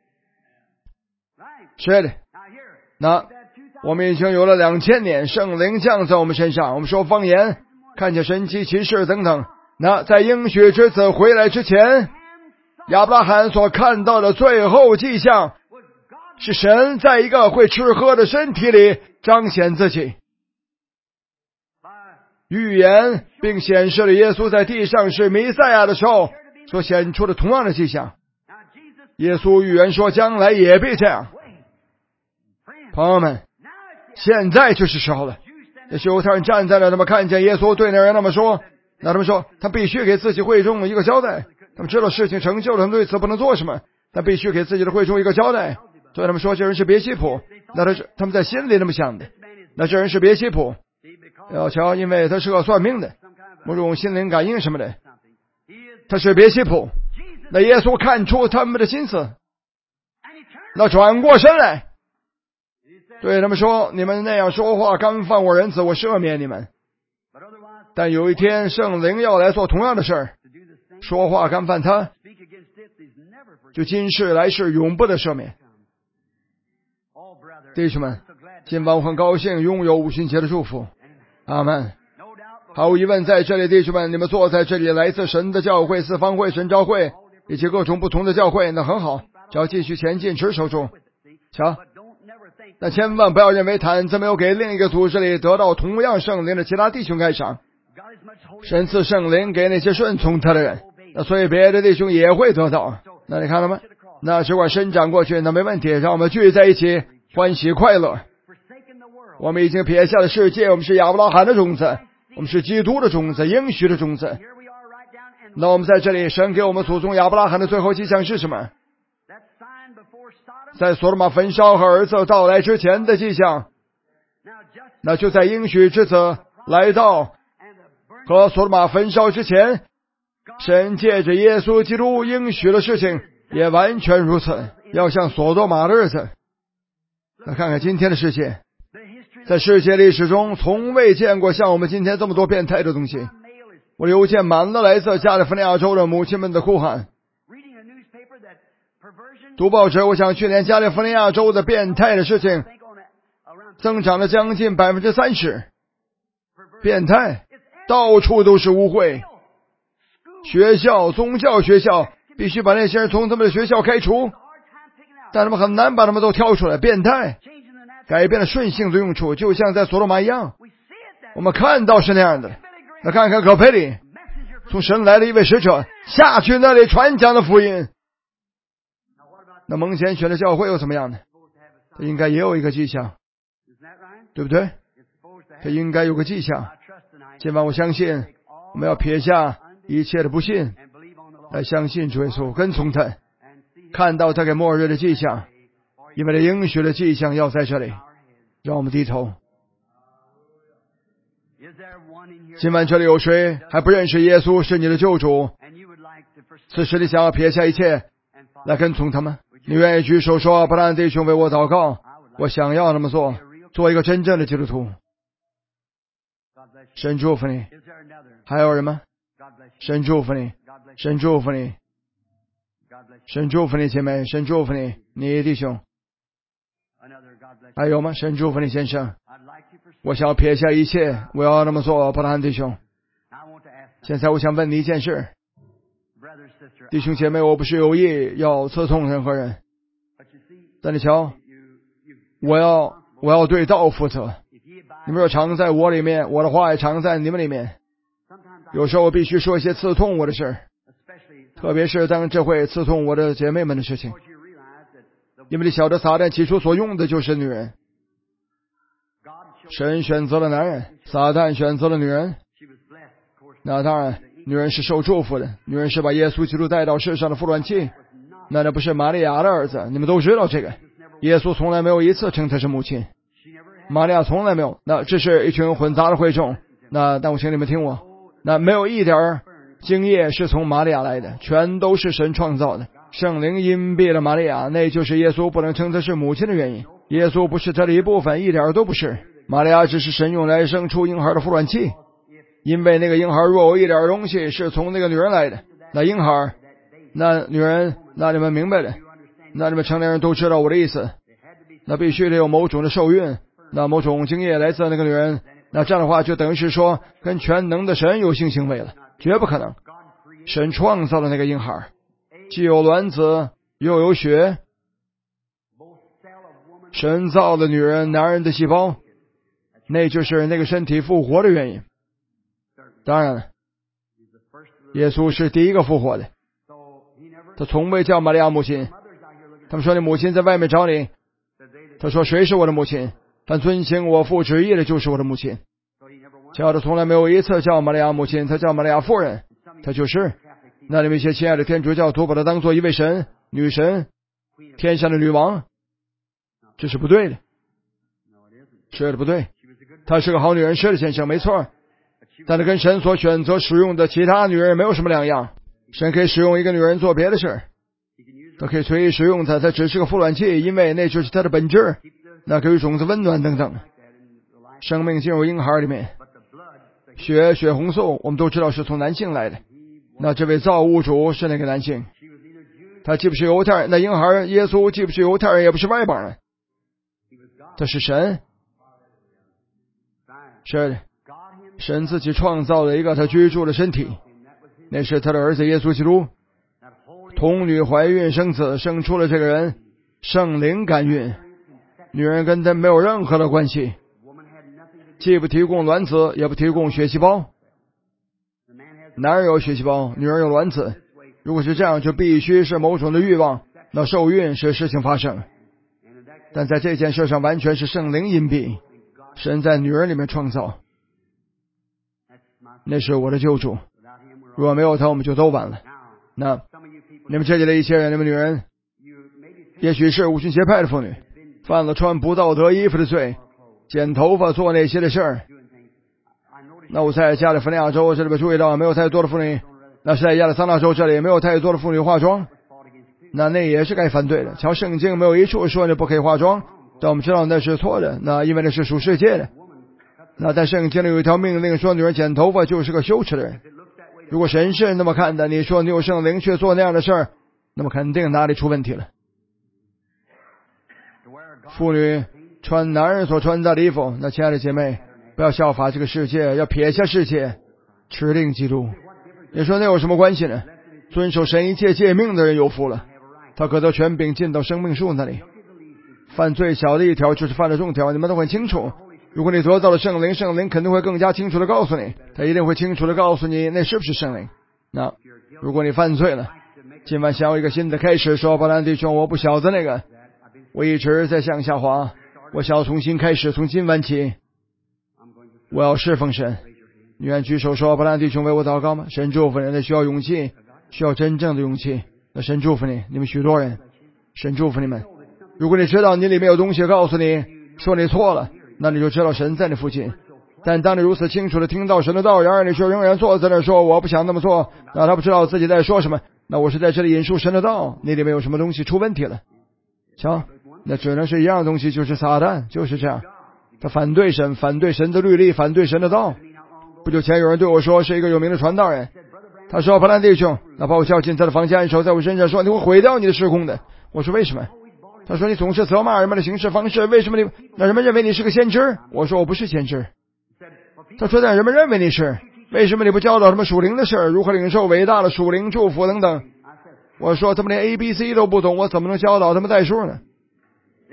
是的，那我们已经有了2000年，圣灵降在我们身上，我们说方言，看见神迹奇事等等。那在应许之子回来之前，亚伯拉罕所看到的最后迹象是神在一个会吃喝的身体里彰显自己，预言并显示了耶稣在地上是弥赛亚的时候所显出的同样的迹象。耶稣预言说将来也必这样。朋友们，现在就是时候了。那犹太人站在那，他们看见耶稣对那人那么说，那他们说他必须给自己会众一个交代，他们知道事情成就了，他们对此不能做什么，他必须给自己的会众一个交代。所以他们说这人是别西卜，那他们在心里那么想的，那这人是别西卜。要瞧，因为他是个算命的，某种心灵感应什么的，他是别西卜。那耶稣看出他们的心思，那转过身来对他们说，你们那样说话干犯我仁慈，我赦免你们。但有一天圣灵要来做同样的事儿，说话干犯他，就今世来世永不得赦免。弟兄们，今晚我很高兴拥有五旬节的祝福。阿们。毫无疑问，在这里弟兄们，你们坐在这里，来自神的教会、四方会、神召会以及各种不同的教会，那很好，只要继续前进，持守住。瞧，那千万不要认为毯子没有给另一个组织里得到同样圣灵的其他弟兄盖上。神赐圣灵给那些顺从他的人，那所以别的弟兄也会得到。那你看了吗？那只管伸展过去，那没问题，让我们聚在一起欢喜快乐。我们已经撇下了世界，我们是亚伯拉罕的种子，我们是基督的种子，应许的种子。那我们在这里，神给我们祖宗亚伯拉罕的最后迹象是什么？在所罗玛焚烧和儿子到来之前的迹象，那就在应许之子来到和所罗玛焚烧之前，神借着耶稣基督应许的事情也完全如此，要像所多玛的日子。那看看今天的世界，在世界历史中从未见过像我们今天这么多变态的东西。我的邮件满了来自加利福尼亚州的母亲们的哭喊。读报纸，我想去年加利福尼亚州的变态的事情增长了将近 30%。 变态到处都是污秽，学校、宗教学校必须把那些人从他们的学校开除，但他们很难把他们都挑出来。变态改变了顺性的用处，就像在所罗玛一样，我们看到是那样的。那看看可佩里，从神来的一位使者下去那里传讲的福音。那蒙贤选的教会又怎么样呢？他应该也有一个迹象，对不对？他应该有个迹象。今晚我相信我们要撇下一切的不信，来相信主耶稣，跟从他，看到他给末日的迹象，因为他应许的迹象要在这里。让我们低头。今晚这里有谁还不认识耶稣是你的救主？此时你想要撇下一切来跟从他吗？你愿意举手说，布兰弟兄为我祷告，我想要那么做，做一个真正的基督徒。神祝福你。还有人吗？神祝福你，神祝福你，神祝福你姐妹，神祝福你，你弟兄。还有吗？神祝福你先生。我想要撇下一切，我要那么做，布兰弟兄。现在我想问你一件事，弟兄姐妹，我不是有意要刺痛任何人，但你瞧，我要我要对道负责。你们若常在我里面，我的话也常在你们里面。有时候我必须说一些刺痛我的事，特别是当这会刺痛我的姐妹们的事情。因为你晓得撒旦起初所用的就是女人，神选择了男人，撒旦选择了女人。那当然女人是受祝福的，女人是把耶稣基督带到世上的孵卵器，那不是玛利亚的儿子，你们都知道这个。耶稣从来没有一次称她是母亲，玛利亚从来没有。那这是一群混杂的会众，但我请你们听我，那没有一点精液是从玛利亚来的，全都是神创造的。圣灵荫蔽了玛利亚，那就是耶稣不能称她是母亲的原因。耶稣不是她的一部分，一点都不是。玛利亚只是神用来生出婴孩的孵卵器，因为那个婴孩若有一点东西是从那个女人来的，那婴孩，那女人，那你们明白了，那你们成年人都知道我的意思。那必须得有某种的受孕，那某种精液来自那个女人，那这样的话就等于是说跟全能的神有性行为了，绝不可能。神创造了那个婴孩，既有卵子又有血，神造了女人男人的细胞，那就是那个身体复活的原因。当然了，耶稣是第一个复活的，他从未叫玛利亚母亲。他们说你母亲在外面找你，他说谁是我的母亲？但遵行我父旨意的就是我的母亲。叫他从来没有一次叫玛利亚母亲，他叫玛利亚夫人，他就是。那你们一些亲爱的天主教徒把他当作一位神、女神、天下的女王，这是不对的，是的不对。她是个好女人，是的先生，没错，但她跟神所选择使用的其他女人没有什么两样。神可以使用一个女人做别的事，他可以随意使用她，她只是个孵卵器，因为那就是她的本质，那给予种子温暖等等。生命进入婴孩里面，血红素我们都知道是从男性来的，那这位造物主是那个男性，他既不是犹太人，那婴孩耶稣既不是犹太人，也不是外邦人，他是神，是神自己创造了一个他居住的身体，那是他的儿子耶稣基督。童女怀孕生子，生出了这个人，圣灵感孕，女人跟他没有任何的关系，既不提供卵子，也不提供血细胞。男人有血细胞，女人有卵子。如果是这样，就必须是某种的欲望，那受孕是事情发生。但在这件事上完全是圣灵隐蔽，神在女人里面创造，那是我的救主。如果没有他，我们就都完了。那你们这里的一些人，你们女人也许是五旬节派的妇女，犯了穿不道德衣服的罪，剪头发做那些的事儿。那我在加利福尼亚州这里边注意到，没有太多的妇女，那是在亚利桑那州这里没有太多的妇女化妆，那也是该反对的。瞧圣经没有一处说你不可以化妆，但我们知道那是错的，那因为那是属世界的。那在圣经里有一条命令说，女人剪头发就是个羞耻的人。如果神是那么看的，你说你有圣灵却做那样的事儿，那么肯定哪里出问题了。妇女穿男人所穿的衣服，那亲爱的姐妹，不要效法这个世界，要撇下世界，持定基督。你说那有什么关系呢？遵守神一切诫命的人有福了，他可得权柄进到生命树那里。犯最小的一条就是犯了众条，你们都很清楚。如果你得到了圣灵，圣灵肯定会更加清楚的告诉你，他一定会清楚的告诉你那是不是圣灵。那如果你犯罪了，今晚想要一个新的开始，说巴兰弟兄，我不晓得那个，我一直在向下滑，我想要重新开始，从今晚起我要侍奉神。你愿举手说，巴兰弟兄为我祷告吗？神祝福你，那需要勇气，需要真正的勇气。那神祝福你，你们许多人，神祝福你们。如果你知道你里面有东西告诉你说你错了，那你就知道神在你附近。但当你如此清楚的听到神的道，然而你却仍然坐在那儿说我不想那么做，那他不知道自己在说什么。那我是在这里引述神的道，你里面有什么东西出问题了。瞧，那只能是一样的东西，就是撒旦，就是这样，他反对神，反对神的律例，反对神的道。不久前有人对我说，是一个有名的传道人，他说，巴兰弟兄，那把我叫进他的房间，手在我身上说，你会毁掉你的事工的。我说为什么？他说，你总是责骂人们的行事方式，为什么那人们认为你是个先知？我说我不是先知。他说，但人们认为你是，为什么你不教导他们属灵的事，如何领受伟大的属灵祝福等等？我说他们连 ABC 都不懂，我怎么能教导他们代数呢？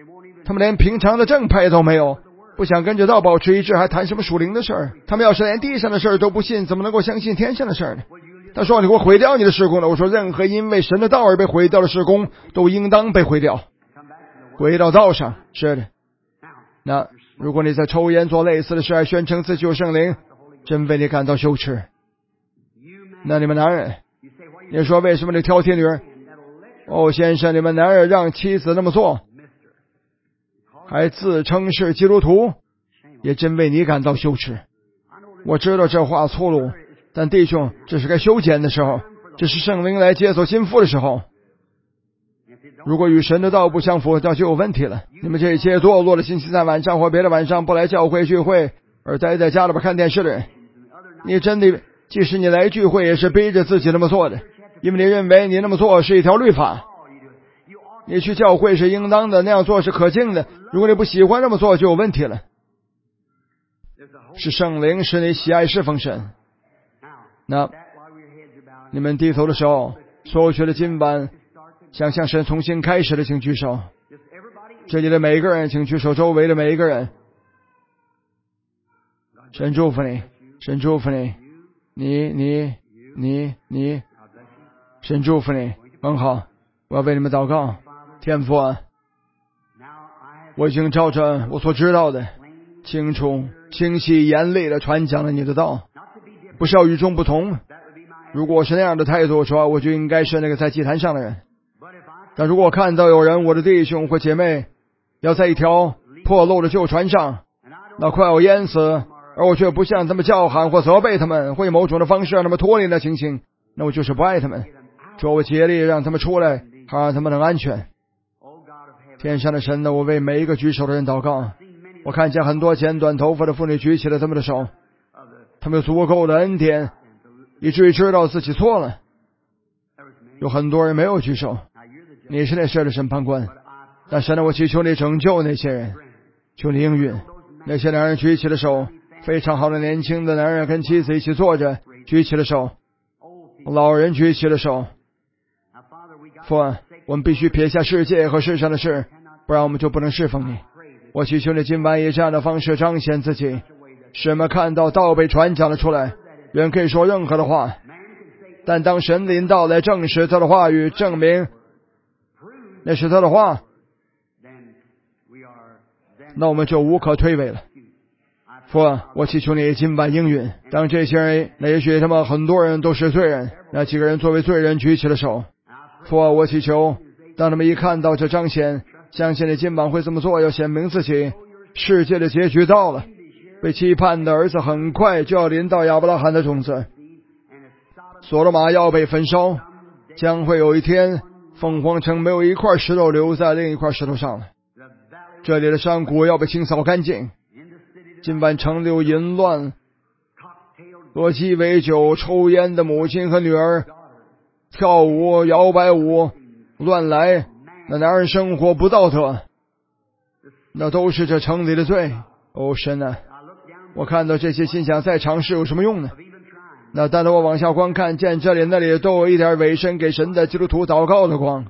他们连平常的正派都没有，不想跟着道保持一致，还谈什么属灵的事儿？他们要是连地上的事儿都不信，怎么能够相信天上的事儿呢？他说：“你给我毁掉你的事工了。”我说：“任何因为神的道而被毁掉的事工，都应当被毁掉。回到道上，是的。那如果你在抽烟做类似的事，还宣称自己有圣灵，真为你感到羞耻。那你们男人，你说为什么你挑剔女人？哦，先生，你们男人让妻子那么做，还自称是基督徒，也真为你感到羞耻。我知道这话粗鲁，但弟兄，这是该修剪的时候，这是圣灵来接走心腹的时候。如果与神的道不相符，那就有问题了。你们这些堕落的星期三晚上或别的晚上不来教会聚会，而待在家里边看电视的人，你真的，即使你来聚会，也是逼着自己那么做的，因为你认为你那么做是一条律法。你去教会是应当的，那样做是可敬的。如果你不喜欢那么做，就有问题了。是圣灵使你喜爱侍奉神。那你们低头的时候，所有觉得今晚想向神重新开始的，请举手。这里的每一个人，请举手。周围的每一个人，神祝福你，神祝福你，你，神祝福你，很好。我要为你们祷告。天父啊，我已经照着我所知道的，清楚、清晰、严厉的传讲了你的道，不是要与众不同。如果是那样的态度说，我就应该是那个在祭坛上的人。但如果我看到有人，我的弟兄或姐妹，要在一条破漏的旧船上，那快要淹死，而我却不向他们叫喊或责备他们，或以某种的方式让他们脱离那情形，那我就是不爱他们。说我竭力让他们出来，好让他们能安全。天上的神呢，我为每一个举手的人祷告。我看见很多剪短头发的妇女举起了他们的手，他们有足够的恩典，以至于知道自己错了。有很多人没有举手，你是那事的审判官，但神呢，我祈求你拯救那些人，求你应允。那些男人举起了手，非常好的年轻的男人跟妻子一起坐着，举起了手，老人举起了手。父啊，我们必须撇下世界和世上的事，不然我们就不能侍奉你。我祈求你今晚以这样的方式彰显自己，使我们看到道被传讲了出来。人可以说任何的话，但当神临到来证实他的话语，证明那是他的话，那我们就无可推诿了。父啊，我祈求你今晚应允。当这些人，那也许他们很多人都是罪人，那几个人作为罪人举起了手。父啊，我祈求当他们一看到这彰显，相信你今晚会这么做，要显明自己。世界的结局到了，被期盼的儿子很快就要临到亚伯拉罕的种子，所罗玛要被焚烧，将会有一天凤凰城没有一块石头留在另一块石头上了，这里的山谷要被清扫干净。今晚城里有淫乱，喝鸡尾酒，抽烟的母亲和女儿，跳舞摇摆舞乱来，那男人生活不道德，那都是这城里的罪。哦神啊，我看到这些心想再尝试有什么用呢？那但当我往下观看，见这里那里都有一点委身给神的基督徒祷告的光。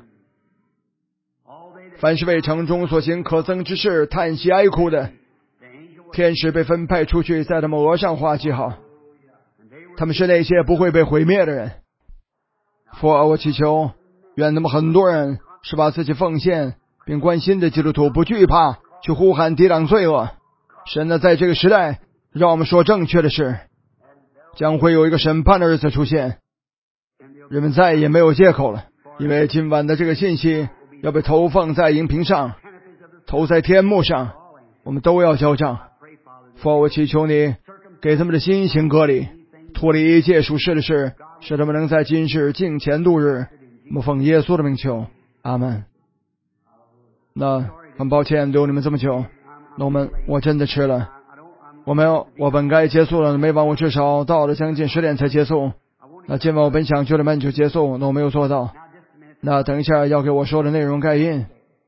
凡是为城中所行可憎之事叹息哀哭的，天使被分派出去，在他们额上画记号。他们是那些不会被毁灭的人。父啊，我祈求愿他们很多人是把自己奉献并关心的基督徒，不惧怕去呼喊抵挡罪恶。神呢，在这个时代让我们说正确的事，将会有一个审判的日子出现，人们再也没有借口了，因为今晚的这个信息要被投放在荧屏上，投在天幕上，我们都要交账。父，我祈求你给他们的心行割礼，脱离一切属世的事，使他们能在今世敬虔度日。我们奉耶稣的名求，阿们。那很抱歉留你们这么久，那我真的迟了，我本该结束了，每晚我至少到了将近10点才结束。那今晚我本想9点半就结束，那我没有做到。那等一下要给我说的内容盖印。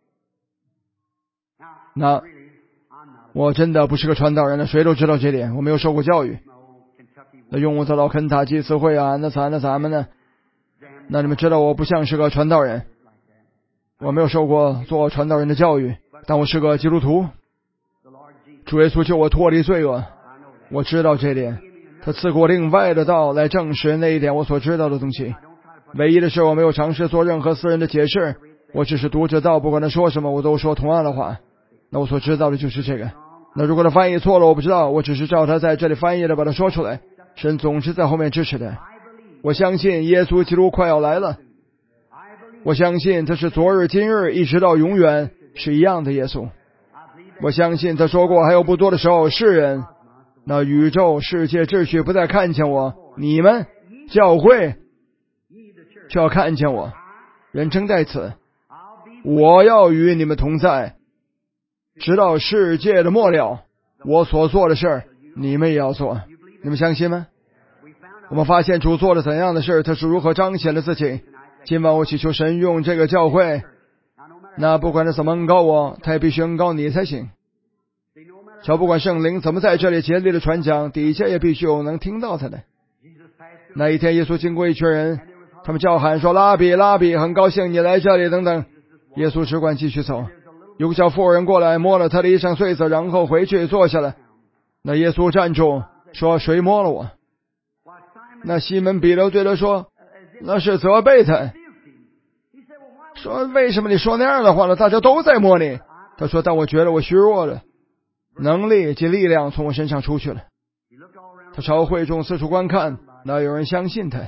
那我真的不是个传道人了，谁都知道这点，我没有受过教育。那用我的老肯塔基词汇啊，那咱们呢？那你们知道我不像是个传道人，我没有受过做传道人的教育。 但我是个基督徒，主耶稣救我脱离罪恶，我知道这点。他赐给我另外的道来证实那一点我所知道的东西。唯一的是我没有尝试做任何私人的解释，我只是读着道，不管他说什么我都说同样的话。那我所知道的就是这个。那如果他翻译错了我不知道，我只是照他在这里翻译的把它说出来。神总是在后面支持的。我相信耶稣基督快要来了，我相信他是昨日今日一直到永远是一样的耶稣。我相信他说过还有不多的时候，世人那宇宙世界秩序不再看见我，你们教会就要看见我，人称在此，我要与你们同在，直到世界的末了。我所做的事你们也要做，你们相信吗？我们发现主做了怎样的事，他是如何彰显了自己。今晚我祈求神用这个教会，那不管他怎么恩膏我，他也必须恩膏你才行。瞧，不管圣灵怎么在这里竭力的传讲，底下也必须有能听到他的。那一天耶稣经过一群人，他们叫喊说拉比拉比，很高兴你来这里等等。耶稣只管继续走。有个小妇人过来摸了他的衣裳穗子，然后回去坐下了。那耶稣站住说谁摸了我？那西门彼得对他说那是责备他，说为什么你说那样的话呢？大家都在摸你。他说但我觉得我虚弱了，能力及力量从我身上出去了。他朝会众四处观看，那有人相信他。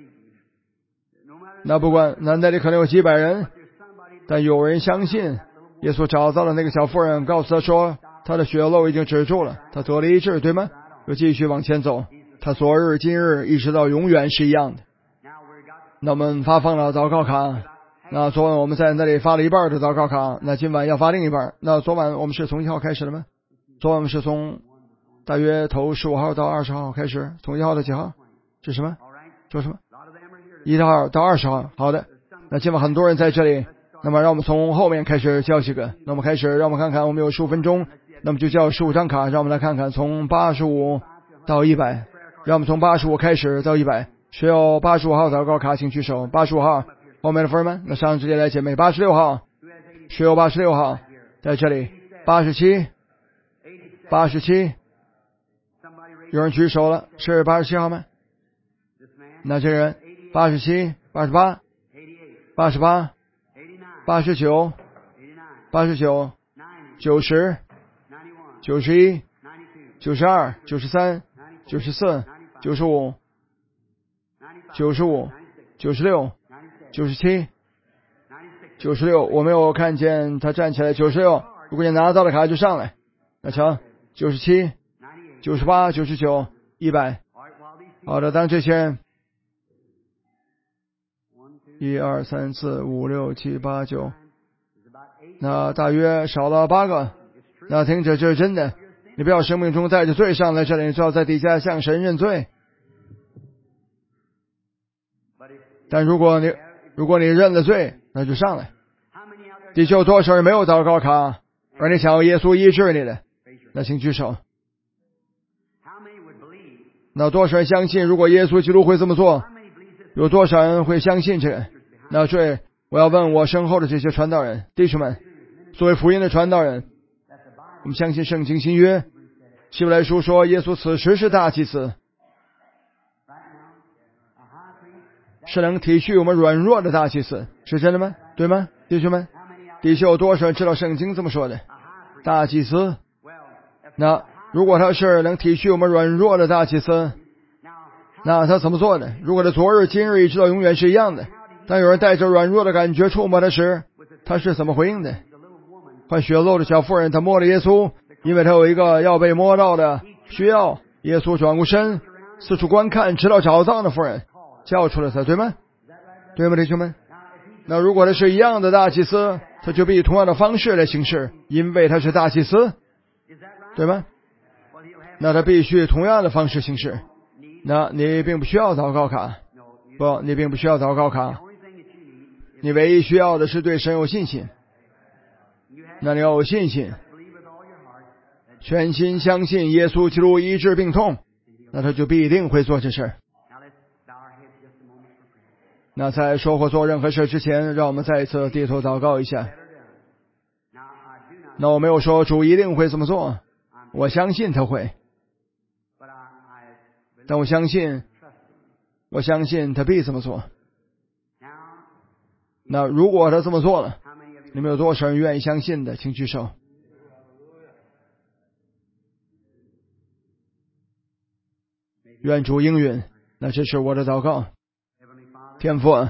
那不管那里可能有几百人，但有人相信。耶稣找到了那个小妇人，告诉他说他的血漏已经止住了，他得了医治，对吗？又继续往前走，他昨日今日一直到永远是一样的。那我们发放了祷告卡，那昨晚我们在那里发了一半的祷告卡，那今晚要发另一半。那昨晚我们是从1号开始的吗？昨晚我们是从大约头15号到20号开始。从1号到几号？是什么？说什么？1号到20号。好的，那今晚很多人在这里，那么让我们从后面开始叫几个。那我们开始，让我们看看，我们有15分钟，那么就叫15张卡，让我们来看看从85到100，让我们从85开始到100。谁有85号祷告卡请举手。85号后面的分们，那上直接来姐妹。86号，谁有86号在这里。87，有人举手了，是87号吗？那这个人87、88、88、89、89、90、91、92、93、94、95、95、96、97、96，我没有看见他站起来。96，如果你拿到了卡就上来。那瞧，97、98、99、100。好的，当这些人1、2、3、4、5、6、7、8、9，那大约少了8个。那听着，这是真的。你不要生命中带着罪上来这里，你就要在底下向神认罪。但如果你认了罪，那就上来。地球多少人没有祷告卡，而你想要耶稣医治你的，那请举手。那多少人相信如果耶稣基督会这么做？有多少人会相信这个？那这我要问我身后的这些传道人弟兄们，作为福音的传道人，我们相信圣经新约希伯来书说耶稣此时是大祭司，是能体恤我们软弱的大祭司，是真的吗？对吗？弟兄们，底下有多少人知道圣经这么说的？大祭司，那如果他是能体恤我们软弱的大祭司，那他怎么做的？如果他昨日今日一直到永远是一样的，但有人带着软弱的感觉触摸他时，他是怎么回应的？患血漏的小妇人，他摸了耶稣，因为他有一个要被摸到的需要。耶稣转过身四处观看，直到找到那妇人，叫出了他，对吗？对吗，弟兄们？那如果他是一样的大祭司，他就必以同样的方式来行事，因为他是大祭司，对吗？那他必须同样的方式行事。那你并不需要祷告卡，不，你并不需要祷告卡，你唯一需要的是对神有信心。那你要有信心，全心相信耶稣基督医治病痛，那他就必定会做这事。那在说或做任何事之前，让我们再一次低头祷告一下。 那我没有说主一定会这么做，我相信他会，但我相信他必这么做。那如果他这么做了，你们有多少人愿意相信的，请举手。愿主应允。那这是我的祷告。天父，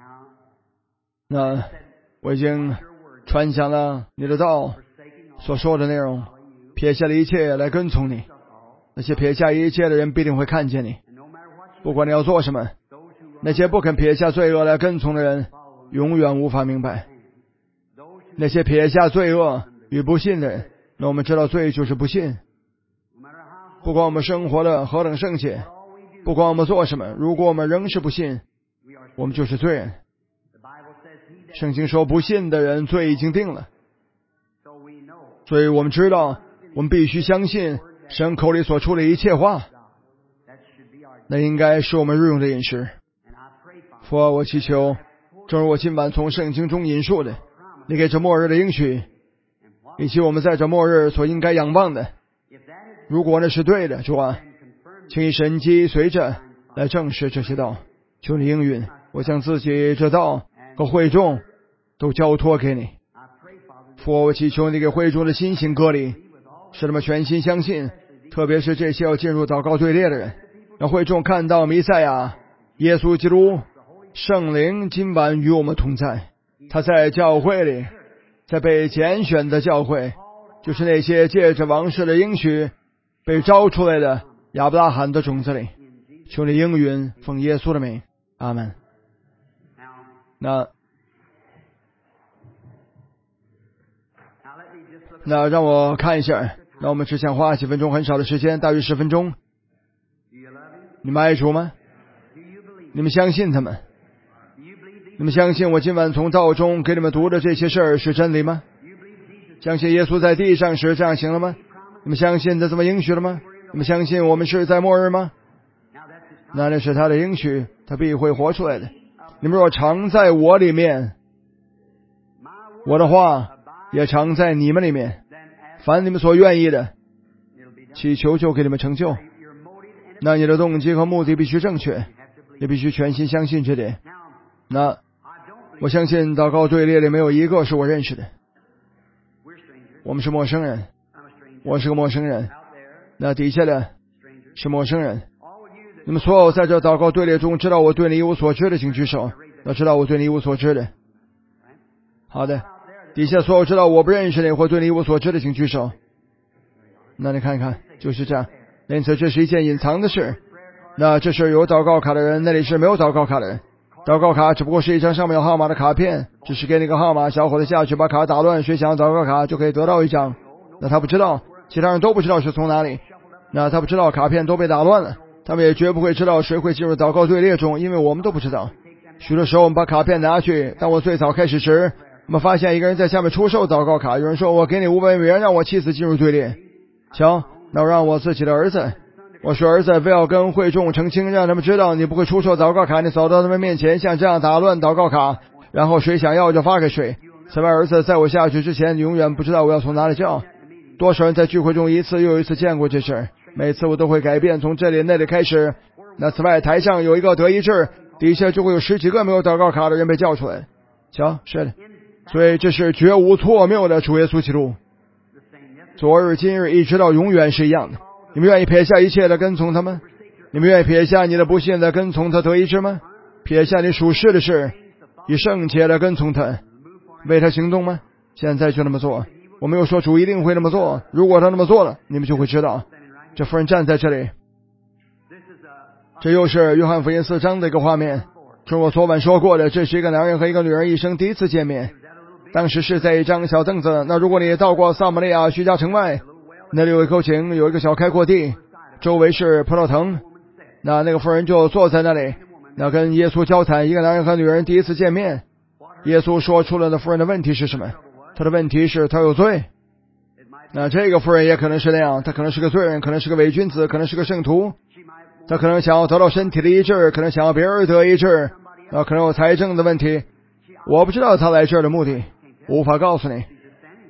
那我已经传讲了你的道所说的内容，撇下了一切来跟从你。那些撇下一切的人必定会看见你，不管你要做什么。那些不肯撇下罪恶来跟从的人永远无法明白。那些撇下罪恶与不信的人，那我们知道罪就是不信。不管我们生活的何等圣洁，不管我们做什么，如果我们仍是不信，我们就是罪人。圣经说不信的人罪已经定了，所以我们知道我们必须相信神口里所出的一切话，那应该是我们日用的饮食。父啊，我祈求正如我今晚从圣经中引述的，你给这末日的应许，以及我们在这末日所应该仰望的，如果那是对的，主啊，请以神迹随着来证实这些道。求你应允，我将自己这道和会众都交托给你。父啊，我祈求你给会众的心性割礼，使他们全心相信，特别是这些要进入祷告队列的人，让会众看到弥赛亚耶稣基督圣灵今晚与我们同在。他在教会里，在被拣选的教会，就是那些借着王室的应许被招出来的亚伯拉罕的种子里。求你应允，奉耶稣的名，阿们。那让我看一下，那我们只想花几分钟，很少的时间，大约10分钟。你们爱主吗？你们相信他们？你们相信我今晚从道中给你们读的这些事儿是真理吗？相信耶稣在地上时这样行了吗？你们相信他这么应许了吗？你们相信我们是在末日吗？那是他的应许，他必会活出来的。你们若常在我里面，我的话也常在你们里面，凡你们所愿意的，祈求就给你们成就。那你的动机和目的必须正确，也必须全心相信这点。那我相信祷告队列里没有一个是我认识的，我们是陌生人，我是个陌生人，那底下的是陌生人。你们所有在这祷告队列中知道我对你一无所知的，请举手。要知道我对你一无所知的。好的，底下所有知道我不认识你或对你一无所知的，请举手。那你看看，就是这样。因此这是一件隐藏的事。那这是有祷告卡的人，那里是没有祷告卡的人。祷告卡只不过是一张上面有号码的卡片，只是给你个号码，小伙子下去把卡打乱，谁想要祷告卡就可以得到一张。那他不知道，其他人都不知道是从哪里。那他不知道卡片都被打乱了，他们也绝不会知道谁会进入祷告队列中，因为我们都不知道。许多时候我们把卡片拿去，当我最早开始时，我们发现一个人在下面出售祷告卡，有人说我给你$500让我妻子进入队列。瞧，那我让我自己的儿子，我说儿子不要跟会众澄清，让他们知道你不会出售祷告卡，你走到他们面前像这样打乱祷告卡，然后谁想要就发给谁。此外，儿子在我下去之前，你永远不知道我要从哪里叫。多少人在聚会中一次又一次见过这事，每次我都会改变，从这里那里开始。那此外，台上有一个得医治，底下就会有10几个没有祷告卡的人被叫出来。瞧，是的，所以这是绝无错谬的主耶稣基督，昨日今日一直到永远是一样的。你们愿意撇下一切的跟从他们？你们愿意撇下你的不信的跟从他得医治吗？撇下你属世的事，以圣洁的跟从他，为他行动吗？现在就那么做。我没有说主一定会那么做，如果他那么做了，你们就会知道。这妇人站在这里，这又是约翰福音4章的一个画面。正如我昨晚说过的，这是一个男人和一个女人一生第一次见面，当时是在一张小凳子。那如果你到过撒玛利亚叙加城外，那里有一口井，有一个小开阔地，周围是葡萄藤。那个妇人就坐在那里，那跟耶稣交谈。一个男人和女人第一次见面，耶稣说出了那妇人的问题是什么？他的问题是他有罪。那这个妇人也可能是那样，他可能是个罪人，可能是个伪君子，可能是个圣徒，他可能想要得到身体的医治，可能想要别人得医治，可能有财政的问题。我不知道他来这儿的目的，我无法告诉你。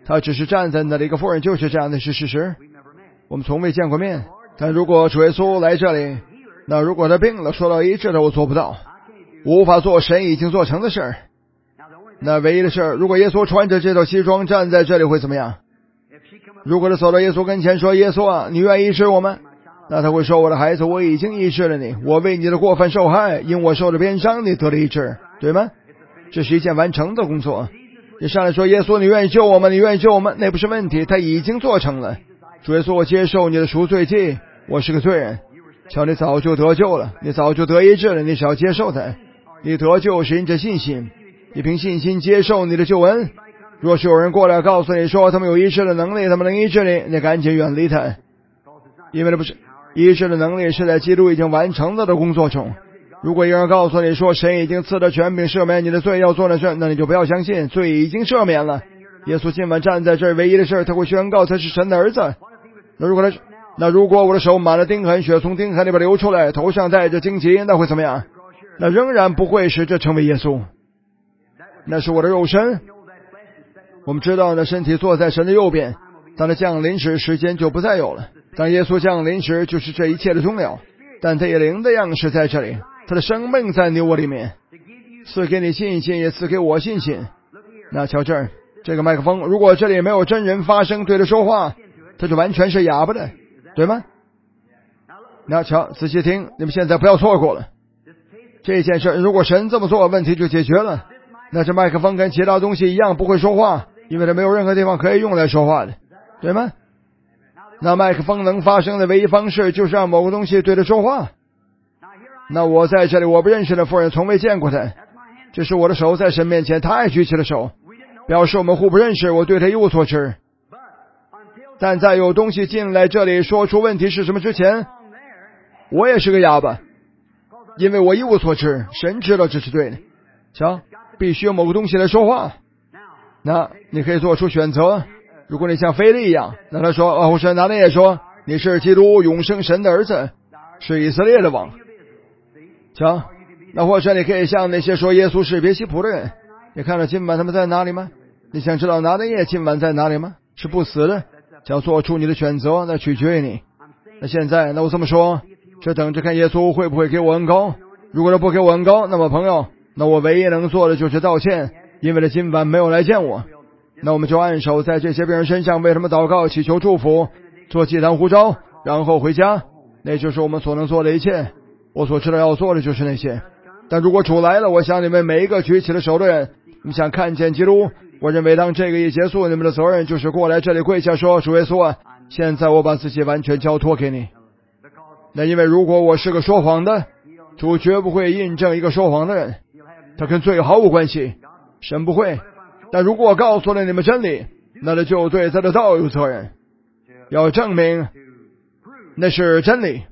他只是站在那里，一个妇人，就是这样的是事实。我们从未见过面。但如果主耶稣来这里，那如果他病了，说到医治的，我做不到，我无法做神已经做成的事儿。那唯一的事儿，如果耶稣穿着这套西装站在这里会怎么样？如果他走到耶稣跟前说：“耶稣啊，你愿意医治我吗？”那他会说：“我的孩子，我已经医治了你，我为你的过犯受害，因我受的鞭伤，你得了医治，对吗？”这是一件完成的工作。你上来说：“耶稣，你愿意救我吗？你愿意救我吗？”那不是问题，他已经做成了。主耶稣，我接受你的赎罪祭，我是个罪人。瞧，你早就得救了，你早就得医治了，你只要接受他。你得救是因着信心，你凭信心接受你的救恩。若是有人过来告诉你说他们有医治的能力，他们能医治你，你赶紧远离他，因为那不是医治的能力，是在基督已经完成了的工作中。如果有人告诉你说神已经赐了权柄赦免你的罪，要做的事，那你就不要相信，罪已经赦免了。耶稣今晚站在这儿，唯一的事他会宣告他是神的儿子。那如果我的手满了钉痕，血从钉痕里边流出来，头上带着荆棘，那会怎么样？那仍然不会使这成为耶稣，那是我的肉身。我们知道呢，身体坐在神的右边，当他降临时，时间就不再有了。当耶稣降临时，就是这一切的终了。但他以灵的样式在这里，他的生命在你我里面，赐给你信心，也赐给我信心。那瞧这儿，这个麦克风，如果这里没有真人发声对他说话，他就完全是哑巴的，对吗？那瞧，仔细听，你们现在不要错过了这件事。如果神这么做，问题就解决了。那这麦克风跟其他东西一样不会说话，因为它没有任何地方可以用来说话的，对吗？那麦克风能发声的唯一方式就是让某个东西对他说话。那我在这里，我不认识的妇人，从未见过他，这是我的手在神面前，他也举起了手，表示我们互不认识，我对他一无所知。但在有东西进来这里说出问题是什么之前，我也是个哑巴，因为我一无所知，神知道这是对的。瞧，必须有某个东西来说话。那你可以做出选择。如果你像腓力一样，那他说或是拿那也说你是基督永生神的儿子，是以色列的王。瞧，那或者你可以像那些说耶稣是别西卜的人，你看到今晚他们在哪里吗？你想知道拿那夜今晚在哪里吗？是不死的。想做出你的选择，那取决于你。那现在，那我这么说，就等着看耶稣会不会给我恩膏。如果他不给我恩膏，那么朋友，那我唯一能做的就是道歉，因为他今晚没有来见我。那我们就按手在这些病人身上，为他们祷告，祈求祝福，做祭坛呼召，然后回家。那就是我们所能做的一切。我所知道要做的就是那些。但如果主来了，我想你们每一个举起了手的人，你们想看见基督，我认为当这个一结束，你们的责任就是过来这里跪下说：主耶稣啊，现在我把自己完全交托给你。那因为如果我是个说谎的，主绝不会印证一个说谎的人，他跟罪毫无关系，神不会。但如果我告诉了你们真理，那他就对他的道有责任，要证明那是真理。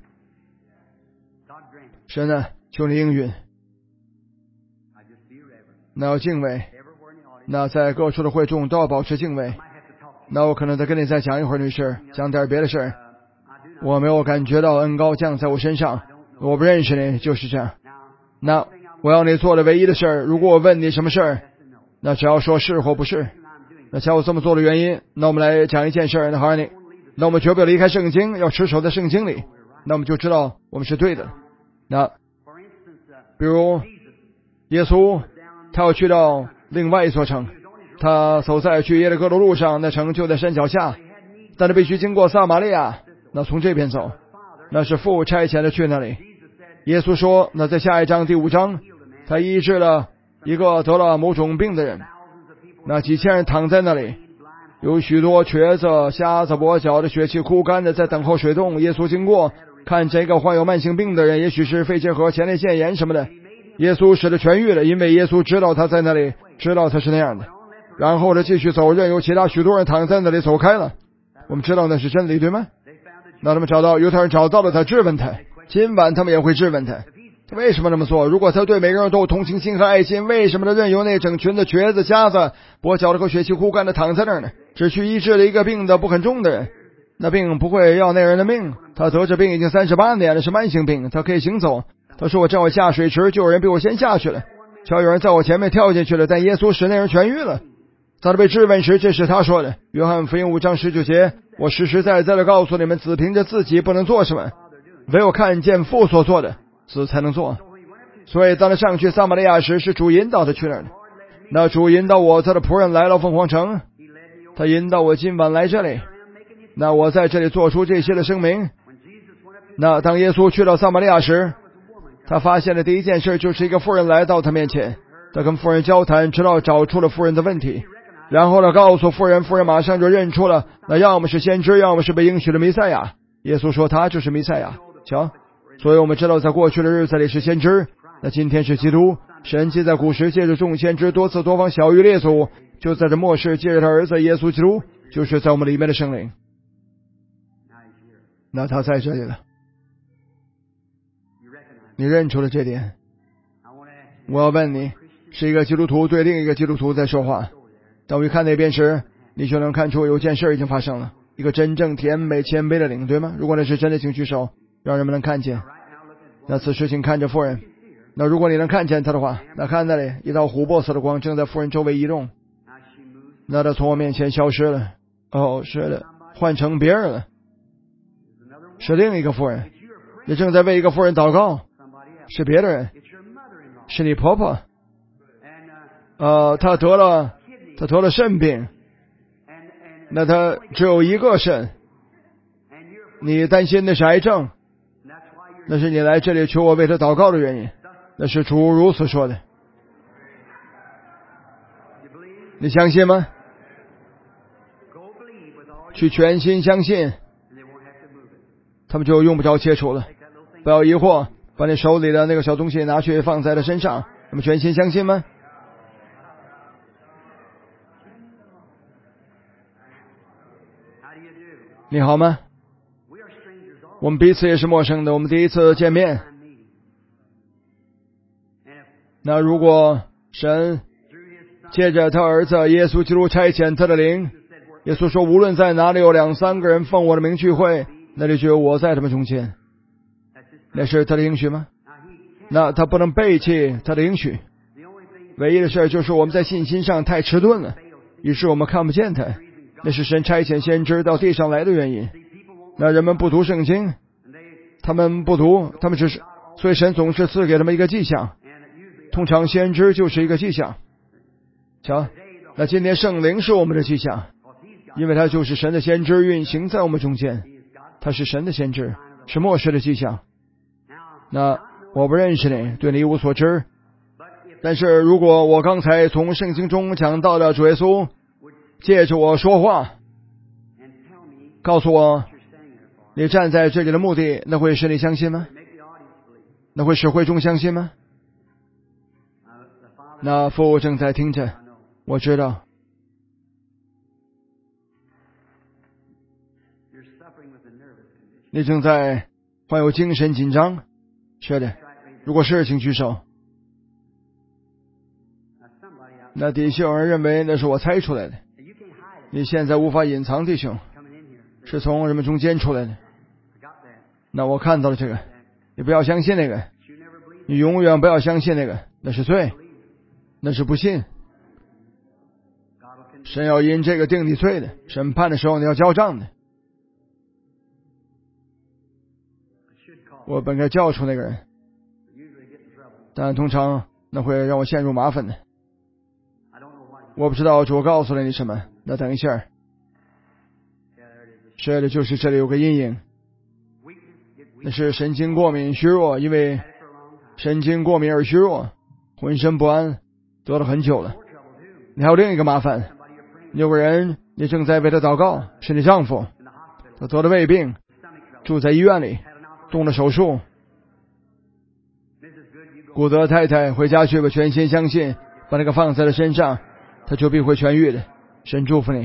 神啊，求你应允。那要敬畏，那在各处的会众都要保持敬畏。那我可能再跟你再讲一会儿，女士，讲点别的事。我没有感觉到恩膏降在我身上，我不认识你，就是这样。那我要你做的唯一的事儿，如果我问你什么事儿，那只要说是或不是。那像我这么做的原因，那我们来讲一件事儿。那好，那我们绝不要离开圣经，要持守在圣经里，那我们就知道我们是对的。那比如耶稣他要去到另外一座城，他走在去耶利哥的路上，那城就在山脚下，但他必须经过撒玛利亚，那从这边走，那是父差遣的去那里。耶稣说，那在下一章第5章，他医治了一个得了某种病的人，那几千人躺在那里，有许多瘸子、瞎子、跛脚的、血气枯干的在等候水洞。耶稣经过，看这个患有慢性病的人，也许是肺结核、前列腺炎什么的，耶稣使他痊愈了，因为耶稣知道他在那里，知道他是那样的。然后他继续走，任由其他许多人躺在那里走开了。我们知道那是真理，对吗？那他们犹太人找到了他，质问他。今晚他们也会质问他为什么那么做。如果他对每个人都有同情心和爱心，为什么他任由那整群的瘸子、瞎子、跛脚的和血气枯干的躺在那儿呢？只去医治了一个病的不很重的人，那病不会要那人的命。他得这病已经38年了，是慢性病，他可以行走。他说我正要下水池，就有人比我先下去了，瞧有人在我前面跳进去了，但耶稣使那人痊愈了。 在他被质问时，这是他说的。约翰福音5章19节，我实实在在的告诉你们，子凭着自己不能做什么，唯有看见父所做的，子才能做。所以当他上去撒玛利亚时，是主引导他去那儿的。那主引导我，他的仆人来到凤凰城，他引导我今晚来这里。那我在这里做出这些的声明。那当耶稣去到撒玛利亚时，他发现的第一件事就是一个妇人来到他面前，他跟妇人交谈，直到找出了妇人的问题，然后呢告诉妇人，妇人马上就认出了，那要么是先知，要么是被应许的弥赛亚。耶稣说他就是弥赛亚。瞧，所以我们知道在过去的日子里是先知，那今天是基督。神既在古时借着众先知多次多方晓谕列祖，就在这末世借着他儿子耶稣基督，就是在我们里面的圣灵。那他在这里了，你认出了这点。我要问你，是一个基督徒对另一个基督徒在说话，当我一看那边时，你就能看出有件事已经发生了，一个真正甜美谦卑的灵，对吗？如果那是真的，请举手，让人们能看见。那此时请看着妇人，那如果你能看见他的话，那看那里一道琥珀色的光正在妇人周围移动，那他从我面前消失了。哦，是的，换成别人了，是另一个妇人。你正在为一个妇人祷告，是别的人，是你婆婆。她得了肾病，那她只有一个肾，你担心那是癌症，那是你来这里求我为她祷告的原因，那是主如此说的。你相信吗？去全心相信，他们就用不着切除了。不要疑惑，把你手里的那个小东西拿去放在他身上。那么全心相信吗？你好吗？我们彼此也是陌生的，我们第一次见面。那如果神借着他儿子耶稣基督差遣他的灵，耶稣说无论在哪里有2、3个人奉我的名聚会，那里就有我在他们中间。那是他的应许吗？那他不能背弃他的应许。唯一的事就是我们在信心上太迟钝了，于是我们看不见他。那是神差遣先知到地上来的原因。那人们不读圣经，他们不读，他们只是，所以神总是赐给他们一个迹象。通常先知就是一个迹象。瞧，那今天圣灵是我们的迹象，因为他就是神的先知运行在我们中间，他是神的先知，是末世的迹象。那我不认识你，对你一无所知，但是如果我刚才从圣经中讲到的主耶稣借着我说话，告诉我你站在这里的目的，那会使你相信吗？那会使会众相信吗？那父正在听着，我知道。你正在患有精神紧张，是的。如果是，请举手。那的确有人认为那是我猜出来的。你现在无法隐藏，弟兄，是从人们中间出来的。那我看到了这个，你不要相信那个，你永远不要相信那个，那是罪，那是不信。神要因这个定你罪的，审判的时候你要交账的。我本该叫出那个人，但通常那会让我陷入麻烦的。我不知道主告诉了你什么，那等一下。是的，就是这里有个阴影，那是神经过敏虚弱，因为神经过敏而虚弱，浑身不安，得了很久了。你还有另一个麻烦，有个人你正在为他祷告，是你丈夫，他得了胃病，住在医院里，动了手术。古德太太回家去吧，全心相信，把那个放在了身上，他就必会痊愈的。神祝福你。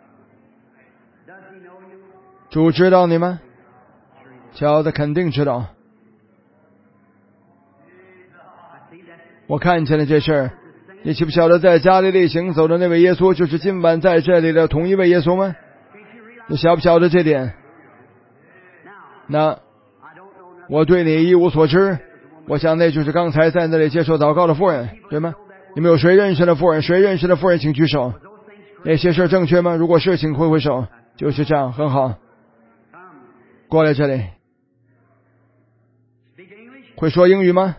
主知道你吗？瞧，他肯定知道。我看见了这事儿。你岂不晓得在加利利行走的那位耶稣就是今晚在这里的同一位耶稣吗？你晓不晓得这点？那我对你一无所知，我想那就是刚才在那里接受祷告的妇人，对吗？你们有谁认识的妇人？谁认识的妇人请举手。 那些事正确吗？如果是，请挥挥手。就是这样，很好。过来这里。会说英语吗？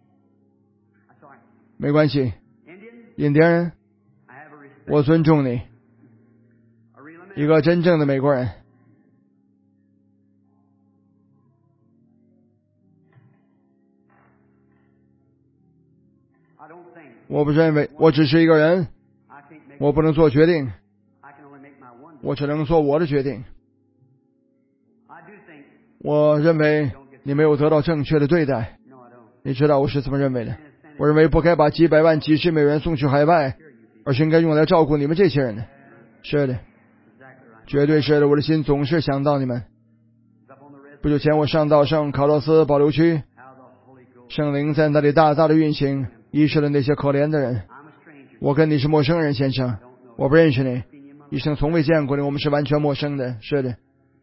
没关系。印第安人，我尊重你，一个真正的美国人。我不认为，我只是一个人，我不能做决定，我只能做我的决定。我认为你没有得到正确的对待，你知道我是怎么认为的？我认为不该把几百万、几十美元送去海外，而是应该用来照顾你们这些人的。是的，绝对是的，我的心总是想到你们。不久前我上到圣卡洛斯保留区，圣灵在那里大大的运行，医治了那些可怜的人。我跟你是陌生人，先生，我不认识你，一生从未见过你，我们是完全陌生的。是的。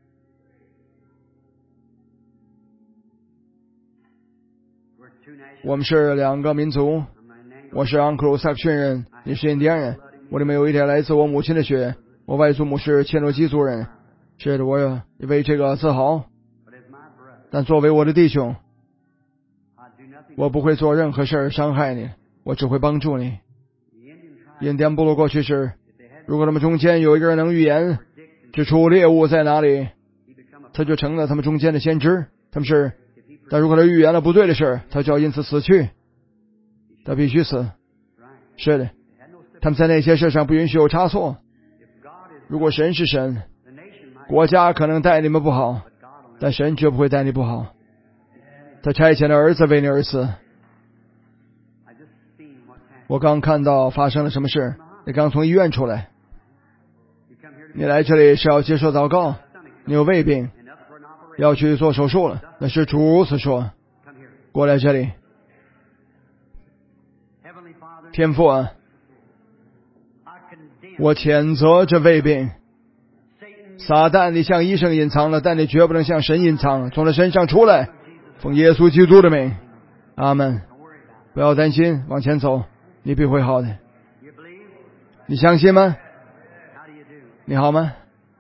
我们是两个民族，我是昂克鲁萨克逊人，你是印第安人。我里面有一点来自我母亲的血，我外祖母是切诺基族人。是的，我为这个自豪。但作为我的弟兄，我不会做任何事伤害你，我只会帮助你。印第安部落过去是，如果他们中间有一个人能预言指出猎物在哪里，他就成了他们中间的先知。他们是，但如果他预言了不对的事，他就要因此死去，他必须死。是的，他们在那些事上不允许有差错。如果神是神，国家可能待你们不好，但神绝不会待你不好。他差遣了儿子为你而死。我刚看到发生了什么事，你刚从医院出来，你来这里是要接受祷告，你有胃病，要去做手术了，那是主如此说。过来这里。天父啊，我谴责这胃病。撒旦，你向医生隐藏了，但你绝不能向神隐藏，从他身上出来，奉耶稣基督的名，阿们。不要担心，往前走，你必会好的。你相信吗？你好吗？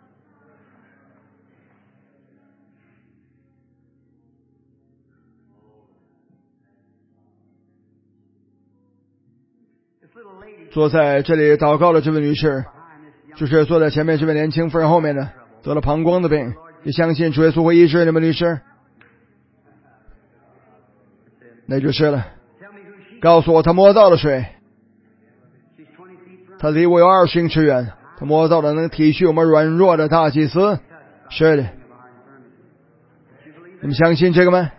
坐在这里祷告的这位女士，就是坐在前面这位年轻妇人后面的，得了膀胱的病。你相信主耶稣会医治你们，女士？那就是了。告诉我，他摸到了水。他离我有20英尺远，他摸到了能体恤我们软弱的大祭司。是的。你们相信这个吗？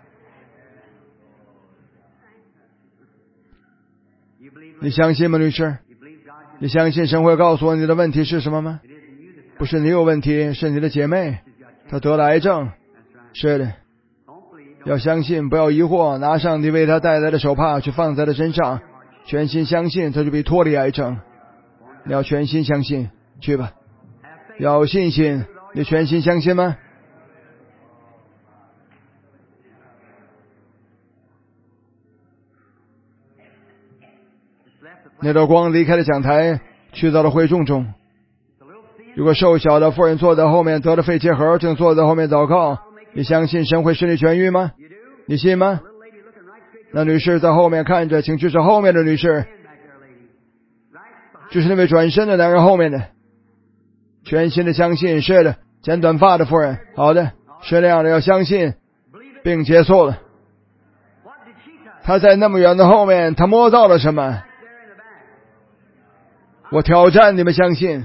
你相信吗，女士？你相信神会告诉我你的问题是什么吗？不是你有问题，是你的姐妹她得了癌症。是的，要相信，不要疑惑，拿上帝为她带来的手帕去放在她身上，全心相信，她就被脱离癌症。你要全心相信，去吧，要有信心。你全心相信吗？那道光离开了讲台，去到了会众中。有个瘦小的妇人坐在后面，得了肺结核，正坐在后面祷告。你相信神会使你痊愈吗？你信吗？那女士在后面看着，请举手。后面的女士，就是那位转身的男人后面的，全心的相信。是的，剪短发的妇人。好的，是那样的，要相信并结束了。他在那么远的后面，他摸到了什么？我挑战你们相信。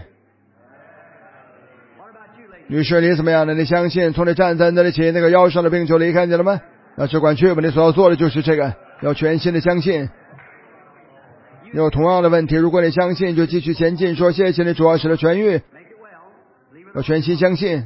女士，你怎么样呢？你相信从你站在那里起，那个腰上的病就离开你了吗？那只管去吧，你所要做的就是这个，要全心的相信。你有同样的问题，如果你相信，就继续前进，说谢谢你主要使了痊愈。要全心相信。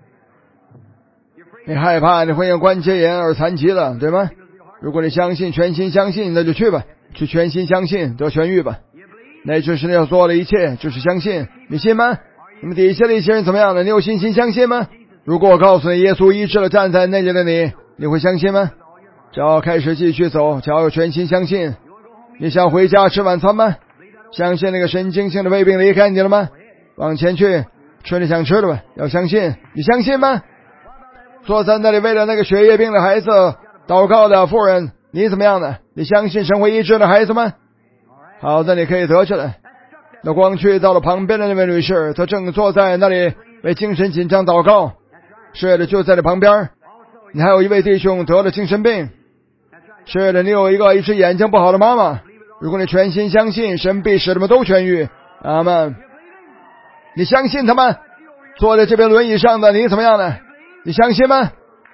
你害怕你会因关节炎而残疾了，对吗？如果你相信，全心相信，那就去吧，去全心相信得痊愈吧。那就是你要做的一切，就是相信。你信吗？你们底下的一些人怎么样了？你有信心相信吗？如果我告诉你耶稣医治了站在那里的你，你会相信吗？只要开始继续走，只要有全心相信。你想回家吃晚餐吗？相信那个神经性的胃病离开你了吗？ 往前去，吃你想吃的吧，要相信。你相信吗？坐在那里为了那个血液病的孩子祷告的妇人，你怎么样呢？你相信神会医治的孩子吗？好的，你可以得着了。那光去到了旁边的那位女士，她正坐在那里为精神紧张祷告。是的，就在你旁边。你还有一位弟兄得了精神病。是的，你有一只眼睛不好的妈妈。如果你全心相信，神必使他们都痊愈。阿们。你相信他吗？坐在这边轮椅上的你怎么样呢？你相信吗？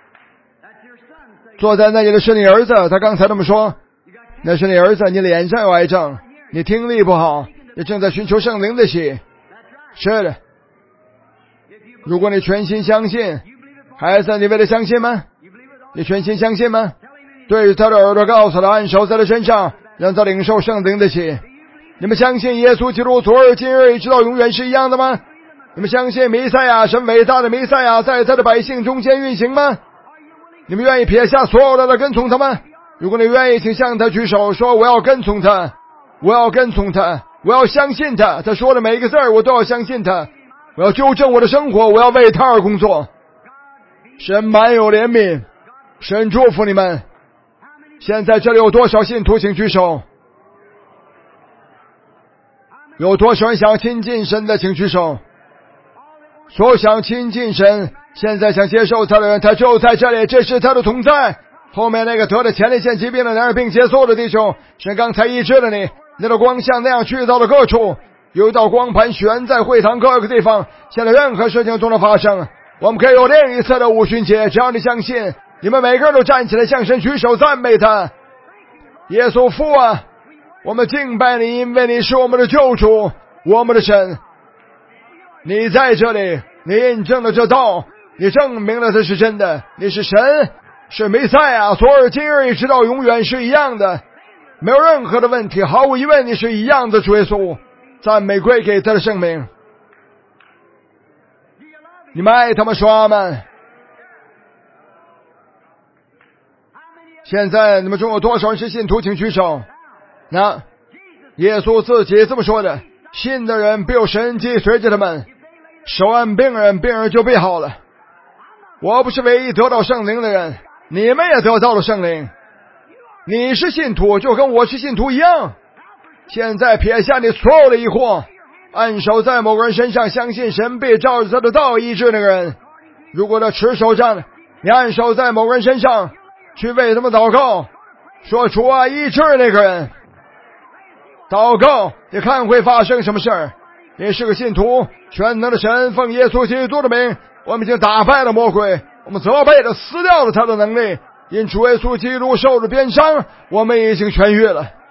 坐在那里的是你儿子，他刚才这么说。那是你儿子，你脸上有癌症，你听力不好，你正在寻求圣灵的喜。是的。如果你全心相信，孩子，你为了相信吗？你全心相信吗？对着他的耳朵告诉他，按手在他身上，让他领受圣灵的喜。你们相信耶稣基督昨日今日一直到永远是一样的吗？你们相信弥赛亚，神伟大的弥赛亚在他的百姓中间运行吗？你们愿意撇下所有的跟从他吗？如果你愿意，请向他举手，说我要跟从他，我要跟从他，我要相信他，他说的每一个字我都要相信他，我要纠正我的生活，我要为他而工作。神满有怜悯，神祝福你们。现在这里有多少信徒，请举手。有多少人想亲近神的，请举手。所有想亲近神，现在想接受他的人，他就在这里，这是他的同在。后面那个得了前列腺疾病的男人并接受的弟兄，神刚才医治了你，那道光像那样去到了各处，有一道光盘悬在会堂各个地方，现在任何事情都能发生。我们可以有另一次的五旬节，只要你相信。你们每个人都站起来向神举手赞美他。耶稣父啊，我们敬拜你，因为你是我们的救主，我们的神。你在这里，你印证了这道，你证明了这是真的。你是神，是弥赛亚，昨日今日一直到永远是一样的，没有任何的问题，毫无疑问你是一样的主耶稣。赞美归给他的圣名。你们爱他们，说阿们。现在你们中有多少人是信徒，请举手。那耶稣自己这么说的，信的人必有神迹随着他们，手按病人，病人就必好了。我不是唯一得到圣灵的人，你们也得到了圣灵。你是信徒，就跟我是信徒一样。现在撇下你所有的疑惑，按手在某个人身上，相信神必照着他的道医治那个人。如果他持守着，你按手在某个人身上，去为他们祷告，说主啊，医治那个人。祷告，你看会发生什么事儿？你是个信徒，全能的神奉耶稣基督的名，我们已经打败了魔鬼，我们责备了撕掉了他的能力，因主耶稣基督受了鞭伤，我们已经痊愈了。